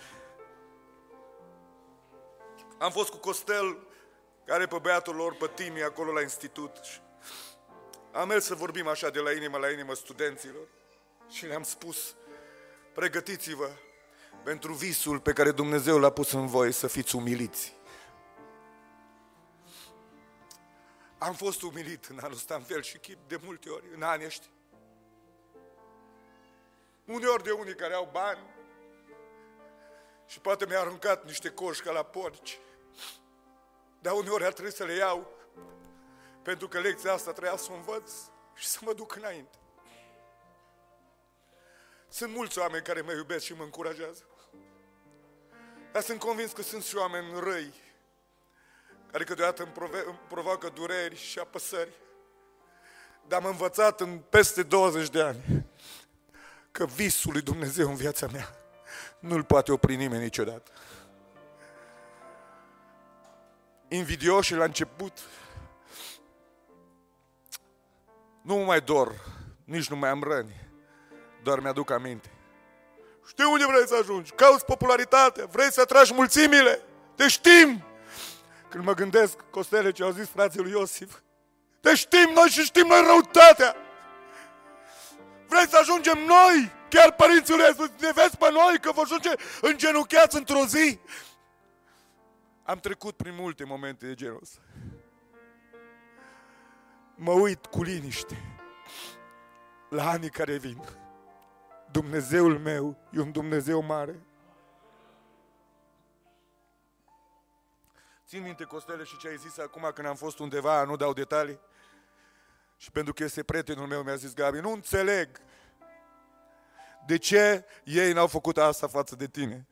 Am fost cu Costel, care pe băiatul lor, pe Timi, acolo la institut. Am mers să vorbim așa de la inimă studenților și le-am spus: pregătiți-vă pentru visul pe care Dumnezeu l-a pus în voi, să fiți umiliți. Am fost umilit în anul ăsta în fel și chip de multe ori, în anii ăștia. Uneori de unii care au bani și poate mi-a aruncat niște coși ca la porci, dar uneori a trebuit să le iau, pentru că lecția asta trebuia să o învăț și să mă duc înainte. Sunt mulți oameni care mă iubesc și mă încurajează, dar sunt convins că sunt și oameni răi, care câteodată îmi provoacă dureri și apăsări. Dar am învățat în peste 20 de ani că visul lui Dumnezeu în viața mea nu-l poate opri nimeni niciodată. Invidioși la început, nu mă mai dor, nici nu mai am răni, doar mi-aduc aminte. Știi unde vrei să ajungi, cauți popularitatea, vrei să atragi mulțimile, te știm! Când mă gândesc, Costele, ce au zis frații lui Iosif, te știm noi și știm noi răutatea! Vrei să ajungem noi, chiar părinții lui Iisus, ne vezi pe noi că vor ajunge îngenunchiați într-o zi? Am trecut prin multe momente de genul ăsta. Mă uit cu liniște la anii care vin. Dumnezeul meu e un Dumnezeu mare. Țin minte, Costele, și ce ai zis acum când am fost undeva, nu dau detalii, și pentru că este prietenul meu, mi-a zis Gabi, nu înțeleg de ce ei n-au făcut asta față de tine.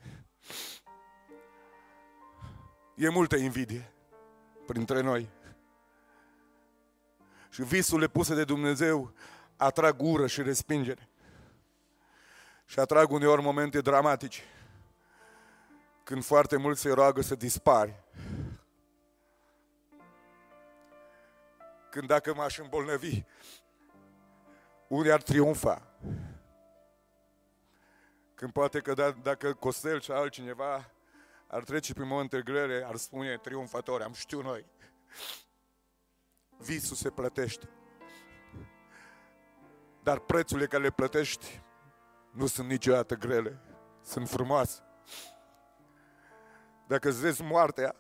E multă invidie printre noi. Și visurile puse de Dumnezeu atrag ură și respingere. Și atrag uneori momente dramatice, când foarte mulți se roagă să dispari. Când dacă m-aș îmbolnăvi, unii ar triumfa. Când poate că dacă Costel și altcineva ar trece prin momente grele, ar spune triumfători, am știut noi. Visul se plătește. Dar prețurile care le plătești nu sunt niciodată grele, sunt frumoase. Dacă îți vezi moartea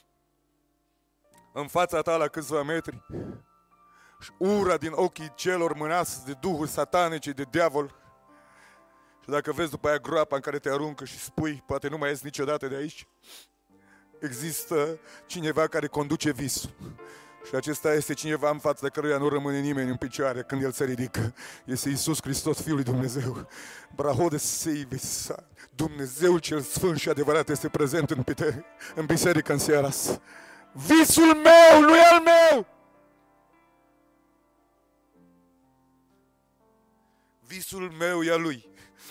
în fața ta la câțiva metri și ura din ochii celor mânați de duhuri satanice, de diavol, și dacă vezi după aia groapa în care te aruncă și spui, poate nu mai ies niciodată de aici, există cineva care conduce visul. Și acesta este cineva în fața de căruia nu rămâne nimeni în picioare când el se ridică. Este Iisus Hristos, Fiul lui Dumnezeu. Brahode Seivisa. Dumnezeul cel sfânt și adevărat este prezent în biserică în seara asta. Visul meu nu e al meu! Visul meu e al lui.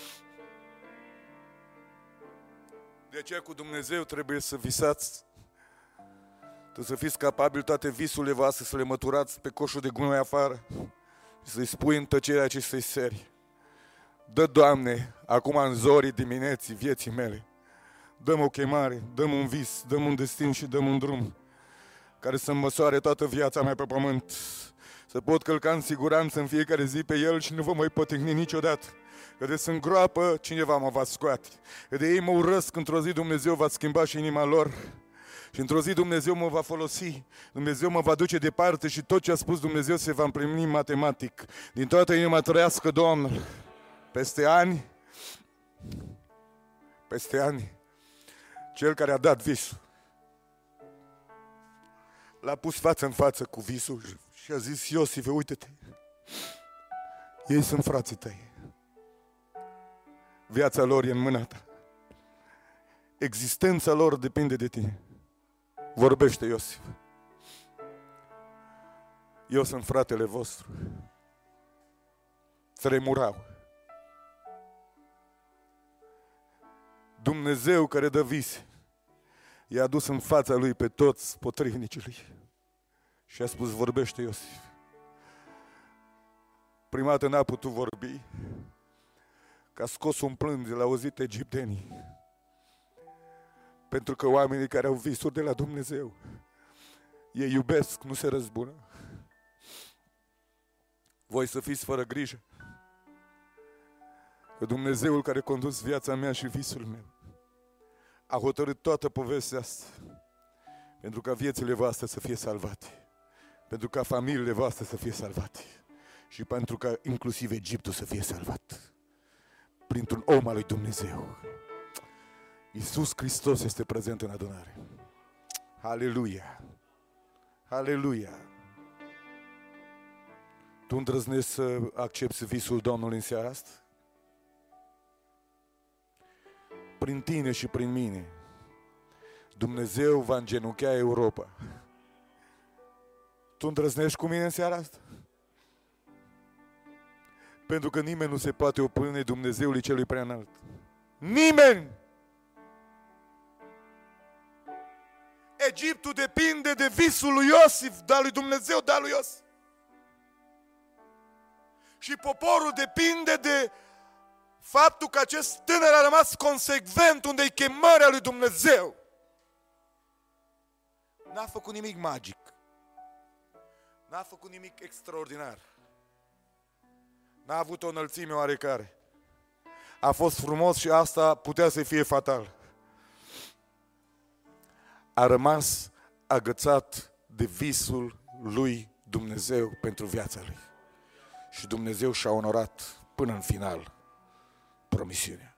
De aceea cu Dumnezeu trebuie să visați. Trebuie să fiți capabili toate visurile voastre să le măturați pe coșul de gunoi afară și să-i spui în tăcerea acestei seri: dă, Doamne, acum în zorii dimineții vieții mele, dă-mi o chemare, dă-mi un vis, dă-mi un destin și dă-mi un drum care să-mi măsoare toată viața mea pe pământ, să pot călca în siguranță în fiecare zi pe el și nu vă mai poticni niciodată. Că de sunt groapă, cineva mă va scoate. Că de ei mă urăsc, într-o zi Dumnezeu va schimba și inima lor. Și într-o zi Dumnezeu mă va folosi, Dumnezeu mă va duce departe și tot ce a spus Dumnezeu se va împlini matematic. Din toată inima trăiască Domnul. Peste ani, cel care a dat visul l-a pus față în față cu visul și a zis: Iosife, uite-te, ei sunt frații tăi. Viața lor e în mâna ta. Existența lor depinde de tine. Vorbește, Iosif. Eu sunt fratele vostru. Tremurau. Dumnezeu care dă vise I-a adus în fața lui pe toți potrivnicii lui și a spus, vorbește Iosif. Prima dată n-a putut vorbi, că a scos un plâns de la auzit egiptenii. Pentru că oamenii care au visuri de la Dumnezeu, ei iubesc, nu se răzbună. Voi să fiți fără grijă, că Dumnezeul care a condus viața mea și visul meu a hotărât toată povestea asta pentru ca viețile voastre să fie salvate, pentru ca familiile voastre să fie salvate și pentru ca inclusiv Egiptul să fie salvat printr-un om al lui Dumnezeu. Iisus Hristos este prezent în adunare. Aleluia! Aleluia! Tu îndrăznești să accepti visul Domnului în seara asta? Prin tine și prin mine Dumnezeu va îngenunchea Europa. Tu îndrăznești cu mine în seara asta? Pentru că nimeni nu se poate opune Dumnezeului celui prea înalt. Nimeni! Egiptul depinde de visul lui Iosif, dar lui Dumnezeu, dar lui Iosif. Și poporul depinde de faptul că acest tânăr a rămas consecvent unde-i chemarea lui Dumnezeu. N-a făcut nimic magic. N-a făcut nimic extraordinar. N-a avut o înălțime oarecare. A fost frumos și asta putea să fie fatal. A rămas agățat de visul lui Dumnezeu pentru viața lui. Și Dumnezeu și-a onorat până în final promisiunea.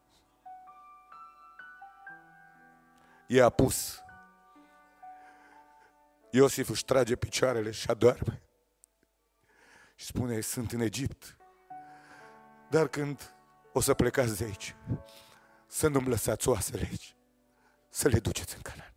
I-a pus. Iosif își trage picioarele și adorme. Și spune, sunt în Egipt. Dar când o să plecați de aici, să nu-mi lăsați oasele aici, să le duceți în Canaan.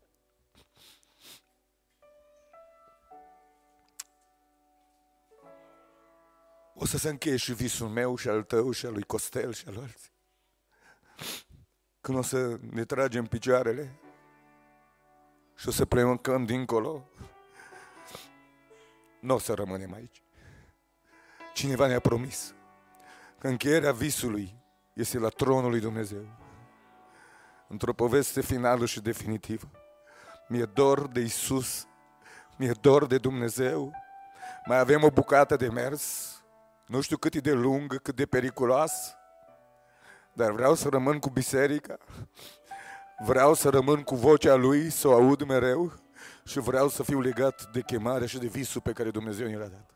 O să se încheie și visul meu și al tău și al lui Costel și al alții. Când o să ne tragem picioarele și o să plecăm dincolo, nu o să rămânem aici. Cineva ne-a promis că încheierea visului este la tronul lui Dumnezeu. Într-o poveste finală și definitivă. Mi-e dor de Iisus, mi-e dor de Dumnezeu, mai avem o bucată de mers, nu știu cât e de lungă, cât de periculoasă, dar vreau să rămân cu biserica, vreau să rămân cu vocea Lui, să o aud mereu și vreau să fiu legat de chemarea și de visul pe care Dumnezeu ne l-a dat.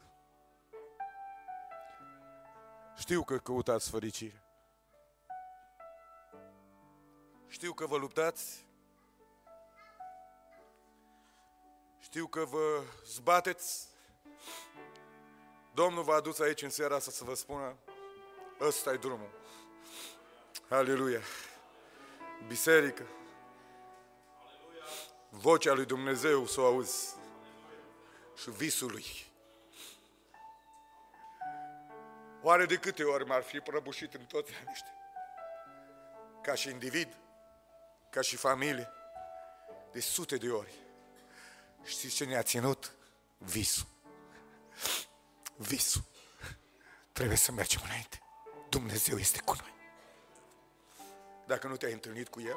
Știu că căutați fericire. Știu că vă luptați. Știu că vă zbateți. Domnul v-a adus aici în seara asta să vă spună, ăsta e drumul. Aleluia! Biserică, vocea lui Dumnezeu să o auzi și visul lui. Oare de câte ori m-ar fi prăbușit în toți anii ăștia? Ca și individ, ca și familie, de sute de ori. Știți ce ne-a ținut? Visul. Visul. Trebuie să mergem înainte. Dumnezeu este cu noi. Dacă nu te-ai întâlnit cu El,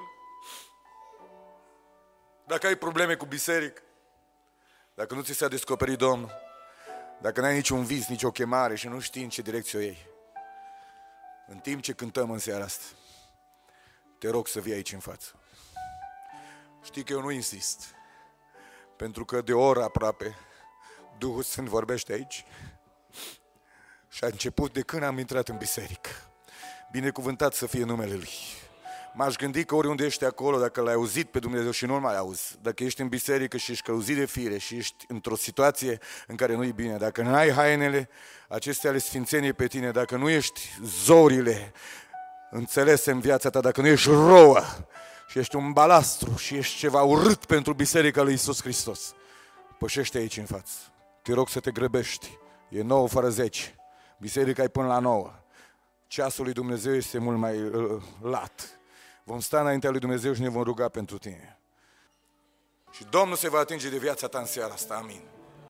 dacă ai probleme cu biserică, dacă nu ți s-a descoperit Domnul, dacă n-ai niciun vis, nicio chemare și nu știi în ce direcție o iei, în timp ce cântăm în seara asta, te rog să vii aici în față. Știi că eu nu insist, pentru că de o oră aproape Duhul Sfânt vorbește aici și a început de când am intrat în biserică. Binecuvântat să fie numele Lui. M-aș gândi că oriunde ești acolo, dacă l-ai auzit pe Dumnezeu și nu mai auzi, dacă ești în biserică și ești călzit de fire și ești într-o situație în care nu-i bine, dacă nu ai hainele acestea ale sfințeniei pe tine, dacă nu ești zorile înțelese în viața ta, dacă nu ești rouă și ești un balastru și ești ceva urât pentru biserica lui Iisus Hristos, pășește aici în față. Te rog să te grăbești. E 9 fără 10. Biserica e până la 9. Ceasul lui Dumnezeu este mult mai lat. Vom sta înaintea lui Dumnezeu și ne vom ruga pentru tine.
Și Domnul se va atinge de viața ta în seara asta. Amin.